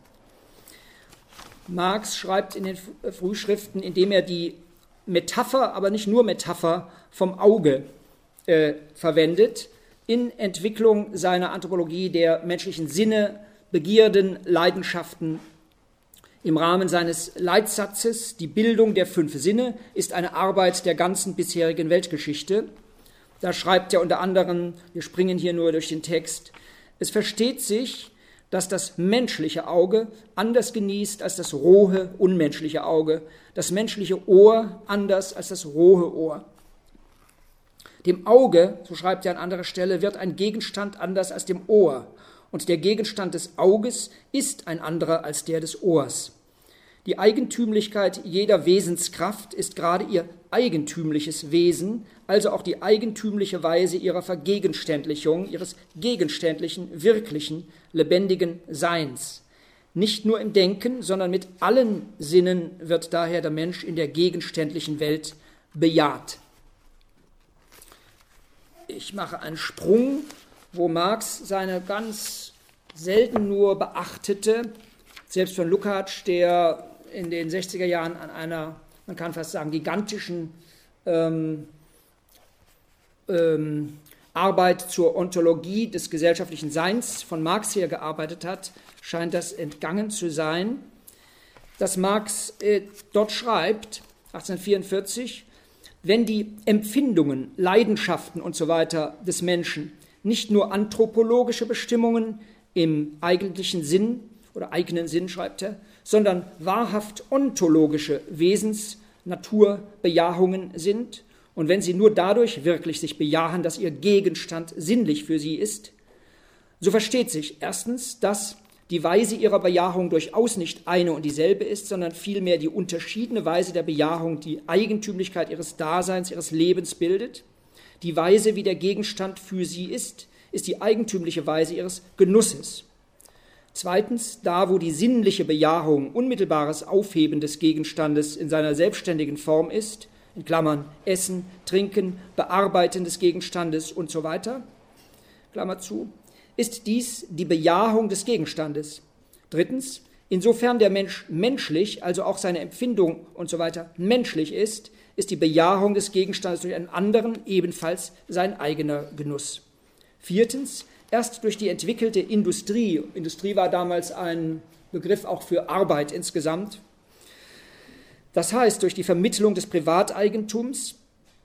Marx schreibt in den Frühschriften, indem er die Metapher, aber nicht nur Metapher, vom Auge äh, verwendet, in Entwicklung seiner Anthropologie der menschlichen Sinne, Begierden, Leidenschaften. Im Rahmen seines Leitsatzes, die Bildung der fünf Sinne ist eine Arbeit der ganzen bisherigen Weltgeschichte. Da schreibt er unter anderem, wir springen hier nur durch den Text, es versteht sich, dass das menschliche Auge anders genießt als das rohe, unmenschliche Auge, das menschliche Ohr anders als das rohe Ohr. Dem Auge, so schreibt er an anderer Stelle, wird ein Gegenstand anders als dem Ohr, und der Gegenstand des Auges ist ein anderer als der des Ohrs. Die Eigentümlichkeit jeder Wesenskraft ist gerade ihr eigentümliches Wesen, also auch die eigentümliche Weise ihrer Vergegenständlichung, ihres gegenständlichen, wirklichen, lebendigen Seins. Nicht nur im Denken, sondern mit allen Sinnen wird daher der Mensch in der gegenständlichen Welt bejaht. Ich mache einen Sprung, wo Marx seine ganz selten nur beachtete, selbst von Lukács, der in den sechziger Jahren an einer, man kann fast sagen, gigantischen ähm, ähm, Arbeit zur Ontologie des gesellschaftlichen Seins von Marx her gearbeitet hat, scheint das entgangen zu sein, dass Marx äh, dort schreibt, achtzehnhundertvierundvierzig, wenn die Empfindungen, Leidenschaften und so weiter des Menschen nicht nur anthropologische Bestimmungen im eigentlichen Sinn oder eigenen Sinn, schreibt er, sondern wahrhaft ontologische Wesens-, Naturbejahungen sind und wenn sie nur dadurch wirklich sich bejahen, dass ihr Gegenstand sinnlich für sie ist, so versteht sich erstens, dass die Weise ihrer Bejahung durchaus nicht eine und dieselbe ist, sondern vielmehr die unterschiedene Weise der Bejahung die Eigentümlichkeit ihres Daseins, ihres Lebens bildet. Die Weise, wie der Gegenstand für sie ist, ist die eigentümliche Weise ihres Genusses. Zweitens, da wo die sinnliche Bejahung unmittelbares Aufheben des Gegenstandes in seiner selbstständigen Form ist, in Klammern Essen, Trinken, Bearbeiten des Gegenstandes und so weiter, Klammer zu, ist dies die Bejahung des Gegenstandes. Drittens, insofern der Mensch menschlich, also auch seine Empfindung und so weiter menschlich ist, ist die Bejahung des Gegenstandes durch einen anderen ebenfalls sein eigener Genuss. Viertens, erst durch die entwickelte Industrie, Industrie war damals ein Begriff auch für Arbeit insgesamt, das heißt durch die Vermittlung des Privateigentums,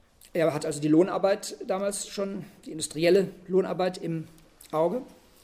er hat also die Lohnarbeit damals schon, die industrielle Lohnarbeit im Auge,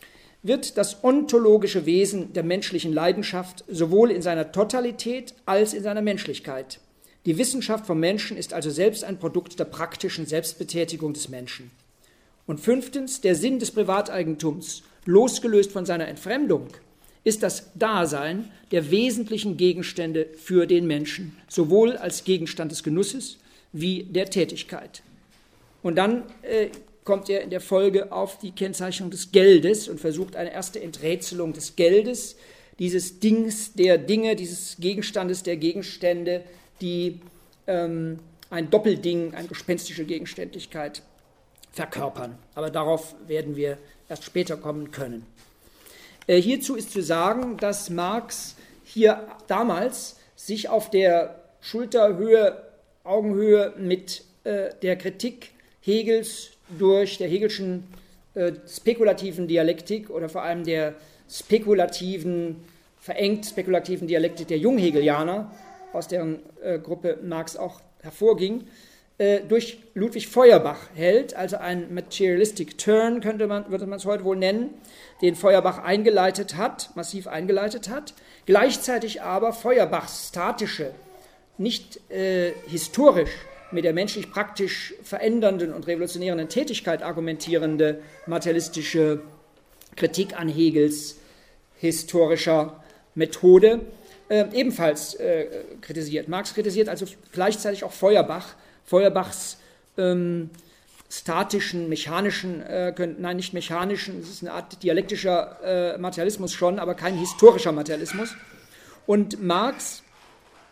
wird das ontologische Wesen der menschlichen Leidenschaft sowohl in seiner Totalität als in seiner Menschlichkeit. Die Wissenschaft vom Menschen ist also selbst ein Produkt der praktischen Selbstbetätigung des Menschen. Und fünftens, der Sinn des Privateigentums, losgelöst von seiner Entfremdung, ist das Dasein der wesentlichen Gegenstände für den Menschen, sowohl als Gegenstand des Genusses wie der Tätigkeit. Und dann äh, kommt er in der Folge auf die Kennzeichnung des Geldes und versucht eine erste Enträtselung des Geldes, dieses Dings der Dinge, dieses Gegenstandes der Gegenstände, die ähm, ein Doppelding, eine gespenstische Gegenständlichkeit verkörpern. Aber darauf werden wir erst später kommen können. Äh, hierzu ist zu sagen, dass Marx hier damals sich auf der Schulterhöhe, Augenhöhe mit äh, der Kritik Hegels durch der Hegelschen äh, spekulativen Dialektik oder vor allem der spekulativen, verengt spekulativen Dialektik der Junghegelianer, aus deren äh, Gruppe Marx auch hervorging, äh, durch Ludwig Feuerbach hält, also ein Materialistic Turn, könnte man, würde man es heute wohl nennen, den Feuerbach eingeleitet hat, massiv eingeleitet hat, gleichzeitig aber Feuerbachs statische, nicht äh, historisch mit der menschlich praktisch verändernden und revolutionierenden Tätigkeit argumentierende materialistische Kritik an Hegels historischer Methode äh, ebenfalls äh, kritisiert. Marx kritisiert also gleichzeitig auch Feuerbach, Feuerbachs ähm, statischen, mechanischen, äh, können, nein, nicht mechanischen, es ist eine Art dialektischer äh, Materialismus schon, aber kein historischer Materialismus. Und Marx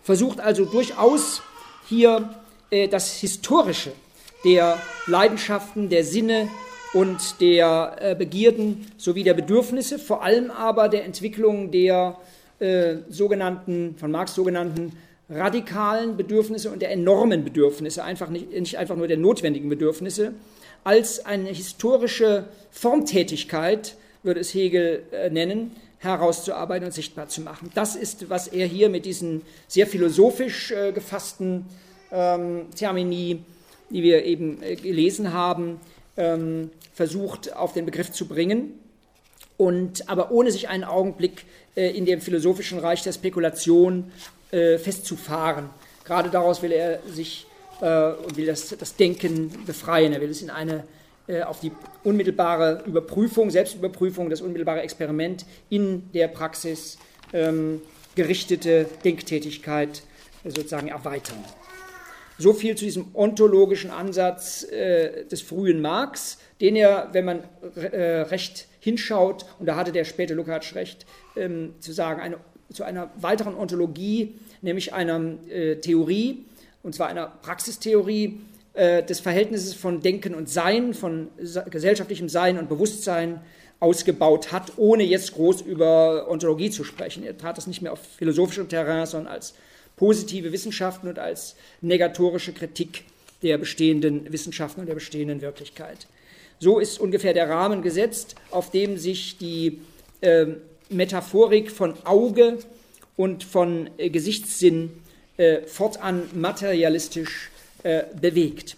versucht also durchaus hier äh, das Historische der Leidenschaften, der Sinne und der äh, Begierden sowie der Bedürfnisse, vor allem aber der Entwicklung der äh, sogenannten, von Marx sogenannten radikalen Bedürfnisse und der enormen Bedürfnisse, einfach nicht, nicht einfach nur der notwendigen Bedürfnisse, als eine historische Formtätigkeit, würde es Hegel äh, nennen, herauszuarbeiten und sichtbar zu machen. Das ist, was er hier mit diesen sehr philosophisch äh, gefassten ähm, Termini, die wir eben äh, gelesen haben, ähm, versucht auf den Begriff zu bringen, und aber ohne sich einen Augenblick äh, in dem philosophischen Reich der Spekulation äh, festzufahren. Gerade daraus will er sich äh, und will das, das Denken befreien. Er will es in eine äh, auf die unmittelbare Überprüfung, Selbstüberprüfung, das unmittelbare Experiment in der Praxis ähm, gerichtete Denktätigkeit äh, sozusagen erweitern. So viel zu diesem ontologischen Ansatz äh, des frühen Marx, den er, wenn man äh, recht hinschaut, und da hatte der späte Lukács recht, ähm, zu sagen, eine, zu einer weiteren Ontologie, nämlich einer äh, Theorie, und zwar einer Praxistheorie äh, des Verhältnisses von Denken und Sein, von sa- gesellschaftlichem Sein und Bewusstsein ausgebaut hat, ohne jetzt groß über Ontologie zu sprechen. Er tat das nicht mehr auf philosophischem Terrain, sondern als positive Wissenschaften und als negatorische Kritik der bestehenden Wissenschaften und der bestehenden Wirklichkeit. So ist ungefähr der Rahmen gesetzt, auf dem sich die äh, Metaphorik von Auge und von äh, Gesichtssinn äh, fortan materialistisch äh, bewegt.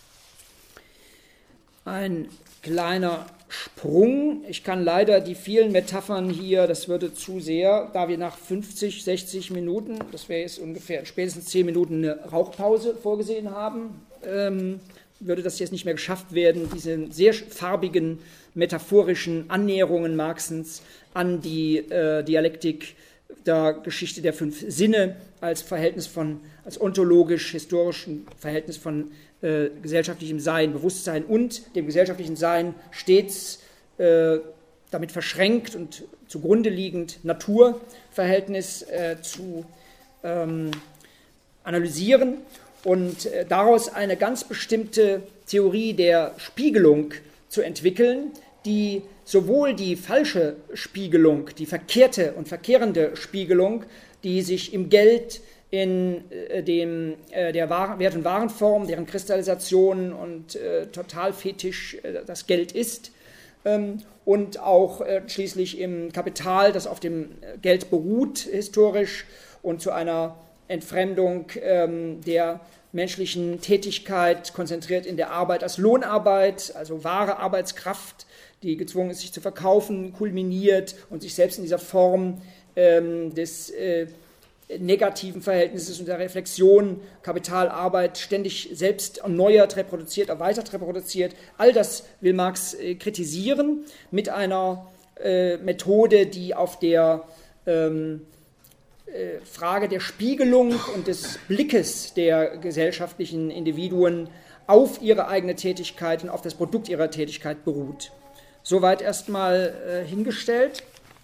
Ein kleiner Sprung. Ich kann leider die vielen Metaphern hier, das würde zu sehr, da wir nach fünfzig, sechzig Minuten, das wäre jetzt ungefähr spätestens zehn Minuten eine Rauchpause vorgesehen haben, ähm, würde das jetzt nicht mehr geschafft werden, diese sehr farbigen, metaphorischen Annäherungen Marxens an die äh, Dialektik der Geschichte der fünf Sinne als Verhältnis von, als ontologisch-historischen Verhältnis von äh, gesellschaftlichem Sein, Bewusstsein und dem gesellschaftlichen Sein stets äh, damit verschränkt und zugrunde liegend Naturverhältnis äh, zu ähm, analysieren und äh, daraus eine ganz bestimmte Theorie der Spiegelung zu entwickeln, die sowohl die falsche Spiegelung, die verkehrte und verkehrende Spiegelung, die sich im Geld, in äh, dem, äh, der Waren, Wert- und Warenform, deren Kristallisation und äh, Totalfetisch äh, das Geld ist, ähm, und auch äh, schließlich im Kapital, das auf dem Geld beruht, historisch, und zu einer Entfremdung ähm, der menschlichen Tätigkeit, konzentriert in der Arbeit als Lohnarbeit, also wahre Arbeitskraft, die gezwungen ist, sich zu verkaufen, kulminiert und sich selbst in dieser Form ähm, des äh, negativen Verhältnisses und der Reflexion, Kapitalarbeit ständig selbst erneuert, reproduziert, erweitert, reproduziert. All das will Marx äh, kritisieren mit einer äh, Methode, die auf der ähm, äh, Frage der Spiegelung und des Blickes der gesellschaftlichen Individuen auf ihre eigene Tätigkeit und auf das Produkt ihrer Tätigkeit beruht. Soweit erstmal äh, hingestellt.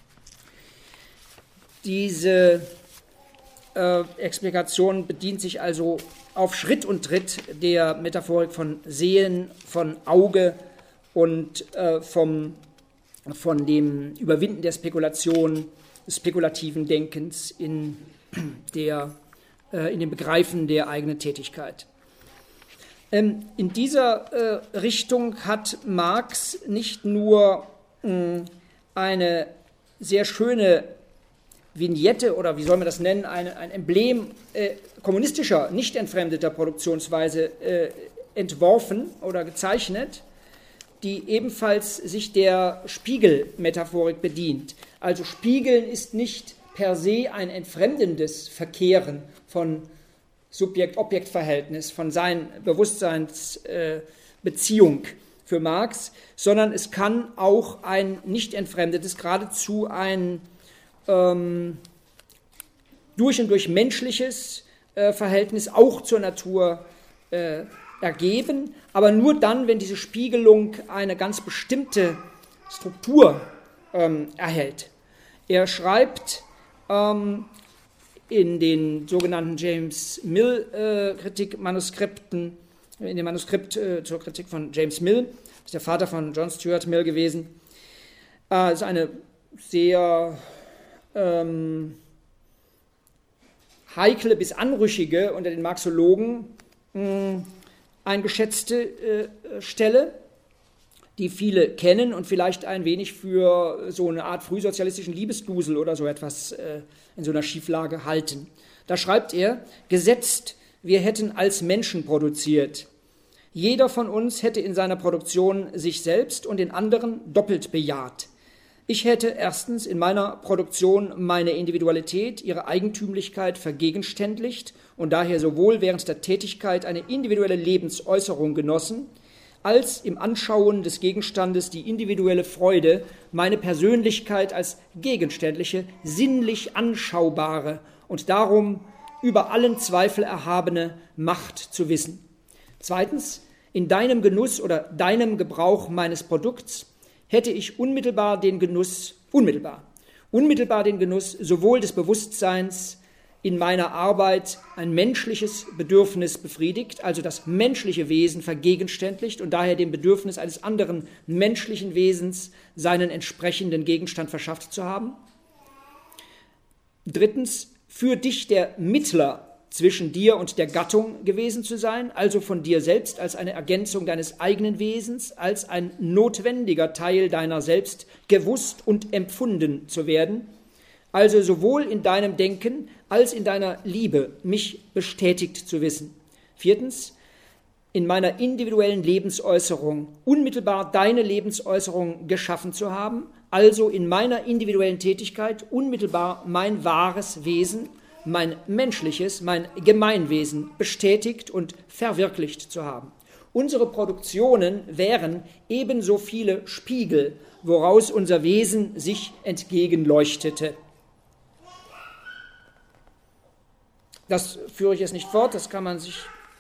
Diese äh, Explikation bedient sich also auf Schritt und Tritt der Metaphorik von Sehen, von Auge und äh, vom, von dem Überwinden der Spekulation, des spekulativen Denkens in, der, äh, in dem Begreifen der eigenen Tätigkeit. Ähm, in dieser äh, Richtung hat Marx nicht nur mh, eine sehr schöne Vignette oder wie soll man das nennen, eine, ein Emblem äh, kommunistischer, nicht entfremdeter Produktionsweise äh, entworfen oder gezeichnet, die ebenfalls sich der Spiegelmetaphorik bedient. Also Spiegeln ist nicht per se ein entfremdendes Verkehren von Subjekt-Objekt-Verhältnis, von Sein, Bewusstseinsbeziehung äh, für Marx, sondern es kann auch ein nicht entfremdetes, geradezu ein ähm, durch und durch menschliches äh, Verhältnis auch zur Natur äh, ergeben, aber nur dann, wenn diese Spiegelung eine ganz bestimmte Struktur ähm, erhält. Er schreibt ähm, in den sogenannten James Mill-Kritik-Manuskripten, äh, in dem Manuskript äh, zur Kritik von James Mill, das ist der Vater von John Stuart Mill gewesen. Das äh, ist eine sehr ähm, heikle bis anrüchige, unter den Marxologen mh, eingeschätzte äh, Stelle, die viele kennen und vielleicht ein wenig für so eine Art frühsozialistischen Liebesdusel oder so etwas äh, in so einer Schieflage halten. Da schreibt er, gesetzt, wir hätten als Menschen produziert. Jeder von uns hätte in seiner Produktion sich selbst und den anderen doppelt bejaht. Ich hätte erstens in meiner Produktion meine Individualität, ihre Eigentümlichkeit vergegenständlicht und daher sowohl während der Tätigkeit eine individuelle Lebensäußerung genossen, als im Anschauen des Gegenstandes die individuelle Freude, meine Persönlichkeit als gegenständliche, sinnlich anschaubare und darum über allen Zweifel erhabene Macht zu wissen. Zweitens, in deinem Genuss oder deinem Gebrauch meines Produkts hätte ich unmittelbar den Genuss, unmittelbar, unmittelbar den Genuss sowohl des Bewusstseins in meiner Arbeit ein menschliches Bedürfnis befriedigt, also das menschliche Wesen vergegenständlicht und daher dem Bedürfnis eines anderen menschlichen Wesens seinen entsprechenden Gegenstand verschafft zu haben. Drittens, für dich der Mittler zwischen dir und der Gattung gewesen zu sein, also von dir selbst als eine Ergänzung deines eigenen Wesens, als ein notwendiger Teil deiner selbst gewusst und empfunden zu werden, also sowohl in deinem Denken als in deiner Liebe mich bestätigt zu wissen. Viertens, in meiner individuellen Lebensäußerung unmittelbar deine Lebensäußerung geschaffen zu haben, also in meiner individuellen Tätigkeit unmittelbar mein wahres Wesen, mein menschliches, mein Gemeinwesen bestätigt und verwirklicht zu haben. Unsere Produktionen wären ebenso viele Spiegel, woraus unser Wesen sich entgegenleuchtete. Das führe ich jetzt nicht fort, das kann man sich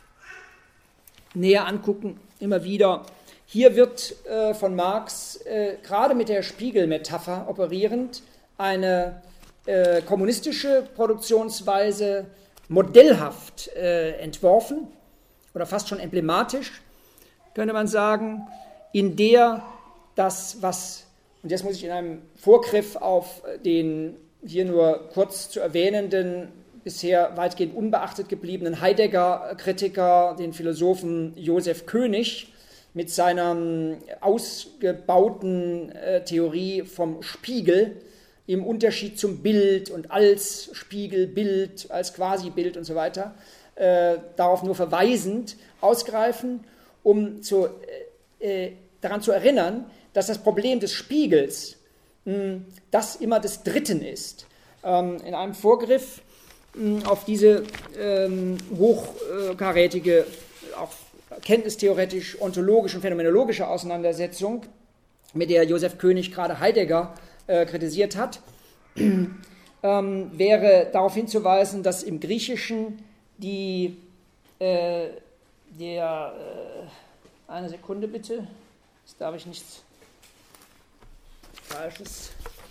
näher angucken, immer wieder. Hier wird äh, von Marx äh, gerade mit der Spiegelmetapher operierend eine äh, kommunistische Produktionsweise modellhaft äh, entworfen oder fast schon emblematisch, könnte man sagen, in der das, was, und jetzt muss ich in einem Vorgriff auf den hier nur kurz zu erwähnenden, bisher weitgehend unbeachtet gebliebenen Heidegger-Kritiker, den Philosophen Josef König, mit seiner ausgebauten äh, Theorie vom Spiegel im Unterschied zum Bild und als Spiegel, Bild, als Quasi-Bild und so weiter, äh, darauf nur verweisend ausgreifen, um zu, äh, äh, daran zu erinnern, dass das Problem des Spiegels mh, das immer des Dritten ist. Ähm, in einem Vorgriff auf diese ähm, hochkarätige, auch kenntnistheoretisch, ontologische und phänomenologische Auseinandersetzung, mit der Josef König gerade Heidegger äh, kritisiert hat, ähm, wäre darauf hinzuweisen, dass im Griechischen die, äh, der, äh, eine Sekunde bitte, jetzt darf ich nichts Falsches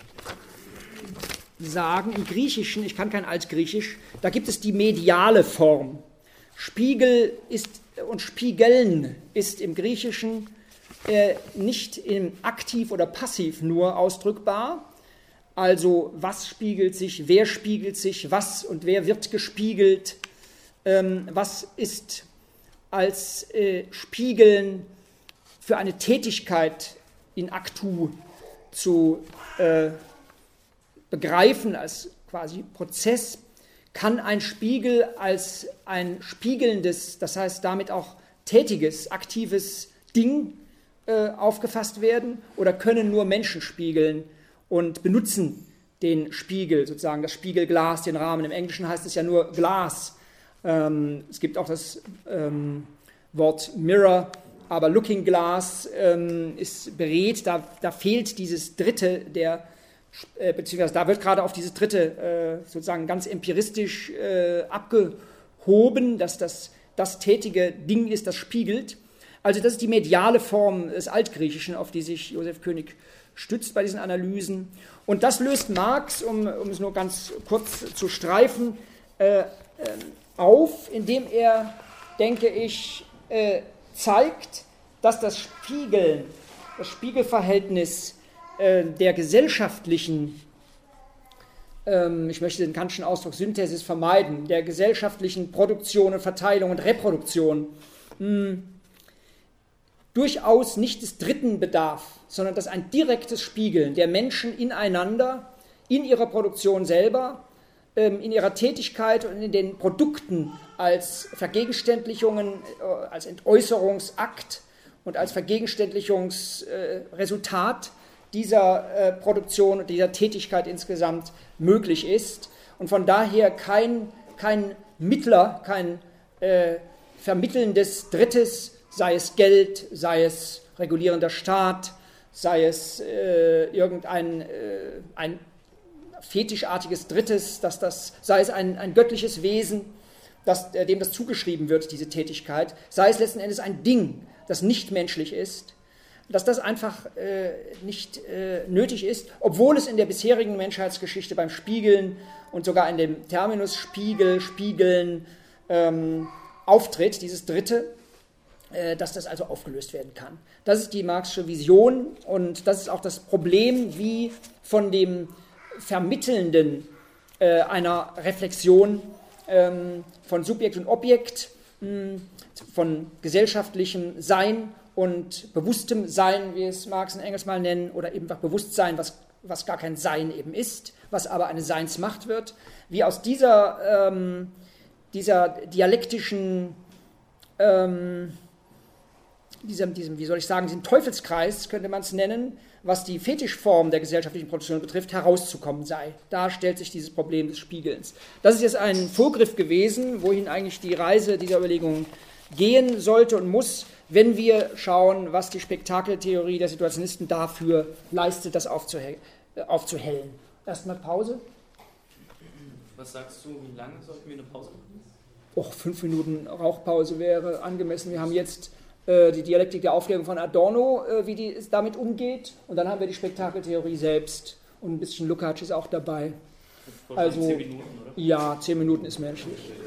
sagen, im Griechischen, ich kann kein Altgriechisch, da gibt es die mediale Form. Spiegel ist und Spiegeln ist im Griechischen äh, nicht im Aktiv oder Passiv nur ausdrückbar. Also was spiegelt sich, wer spiegelt sich, was und wer wird gespiegelt, ähm, was ist als äh, Spiegeln für eine Tätigkeit in actu zu äh, begreifen, als quasi Prozess, kann ein Spiegel als ein spiegelndes, das heißt damit auch tätiges, aktives Ding äh, aufgefasst werden oder können nur Menschen spiegeln und benutzen den Spiegel, sozusagen das Spiegelglas, den Rahmen. Im Englischen heißt es ja nur Glas. Ähm, es gibt auch das ähm, Wort Mirror, aber Looking Glass ähm, ist berät, da, da fehlt dieses Dritte, der beziehungsweise da wird gerade auf dieses dritte äh, sozusagen ganz empiristisch äh, abgehoben, dass das das tätige Ding ist, das spiegelt. Also das ist die mediale Form des Altgriechischen, auf die sich Josef König stützt bei diesen Analysen. Und das löst Marx, um, um es nur ganz kurz zu streifen, äh, äh, auf, indem er, denke ich, äh, zeigt, dass das Spiegeln, das Spiegelverhältnis äh, der gesellschaftlichen, ähm, ich möchte den Kantschen Ausdruck Synthesis vermeiden, der gesellschaftlichen Produktion und Verteilung und Reproduktion mh, durchaus nicht des Dritten bedarf, sondern dass ein direktes Spiegeln der Menschen ineinander, in ihrer Produktion selber, ähm, in ihrer Tätigkeit und in den Produkten als Vergegenständlichungen, äh, als Entäußerungsakt und als Vergegenständlichungsresultat äh, dieser äh, Produktion und dieser Tätigkeit insgesamt möglich ist und von daher kein, kein Mittler, kein äh, vermittelndes Drittes, sei es Geld, sei es regulierender Staat, sei es äh, irgendein äh, ein fetischartiges Drittes, dass das, sei es ein, ein göttliches Wesen, das, äh, dem das zugeschrieben wird, diese Tätigkeit, sei es letzten Endes ein Ding, das nicht menschlich ist, dass das einfach äh, nicht äh, nötig ist, obwohl es in der bisherigen Menschheitsgeschichte beim Spiegeln und sogar in dem Terminus Spiegel, Spiegeln ähm, auftritt, dieses Dritte, äh, dass das also aufgelöst werden kann. Das ist die Marxische Vision und das ist auch das Problem, wie von dem Vermittelnden äh, einer Reflexion ähm, von Subjekt und Objekt, mh, von gesellschaftlichem Sein und bewusstem Sein, wie es Marx und Engels mal nennen, oder eben einfach Bewusstsein, was, was gar kein Sein eben ist, was aber eine Seinsmacht wird, wie aus dieser, ähm, dieser dialektischen, ähm, diesem, diesem, wie soll ich sagen, diesem Teufelskreis, könnte man es nennen, was die Fetischform der gesellschaftlichen Produktion betrifft, herauszukommen sei. Da stellt sich dieses Problem des Spiegelns. Das ist jetzt ein Vorgriff gewesen, wohin eigentlich die Reise dieser Überlegungen gehen sollte und muss, wenn wir schauen, was die Spektakeltheorie der Situationisten dafür leistet, das aufzuhe- aufzuhellen. Erstmal Pause. Was sagst du, wie lange sollten wir eine Pause machen? Och, fünf Minuten Rauchpause wäre angemessen. Wir haben jetzt äh, die Dialektik der Aufklärung von Adorno, äh, wie die damit umgeht. Und dann haben wir die Spektakeltheorie selbst. Und ein bisschen Lukács ist auch dabei. Also zehn Minuten, oder? Ja, zehn Minuten ist menschlich.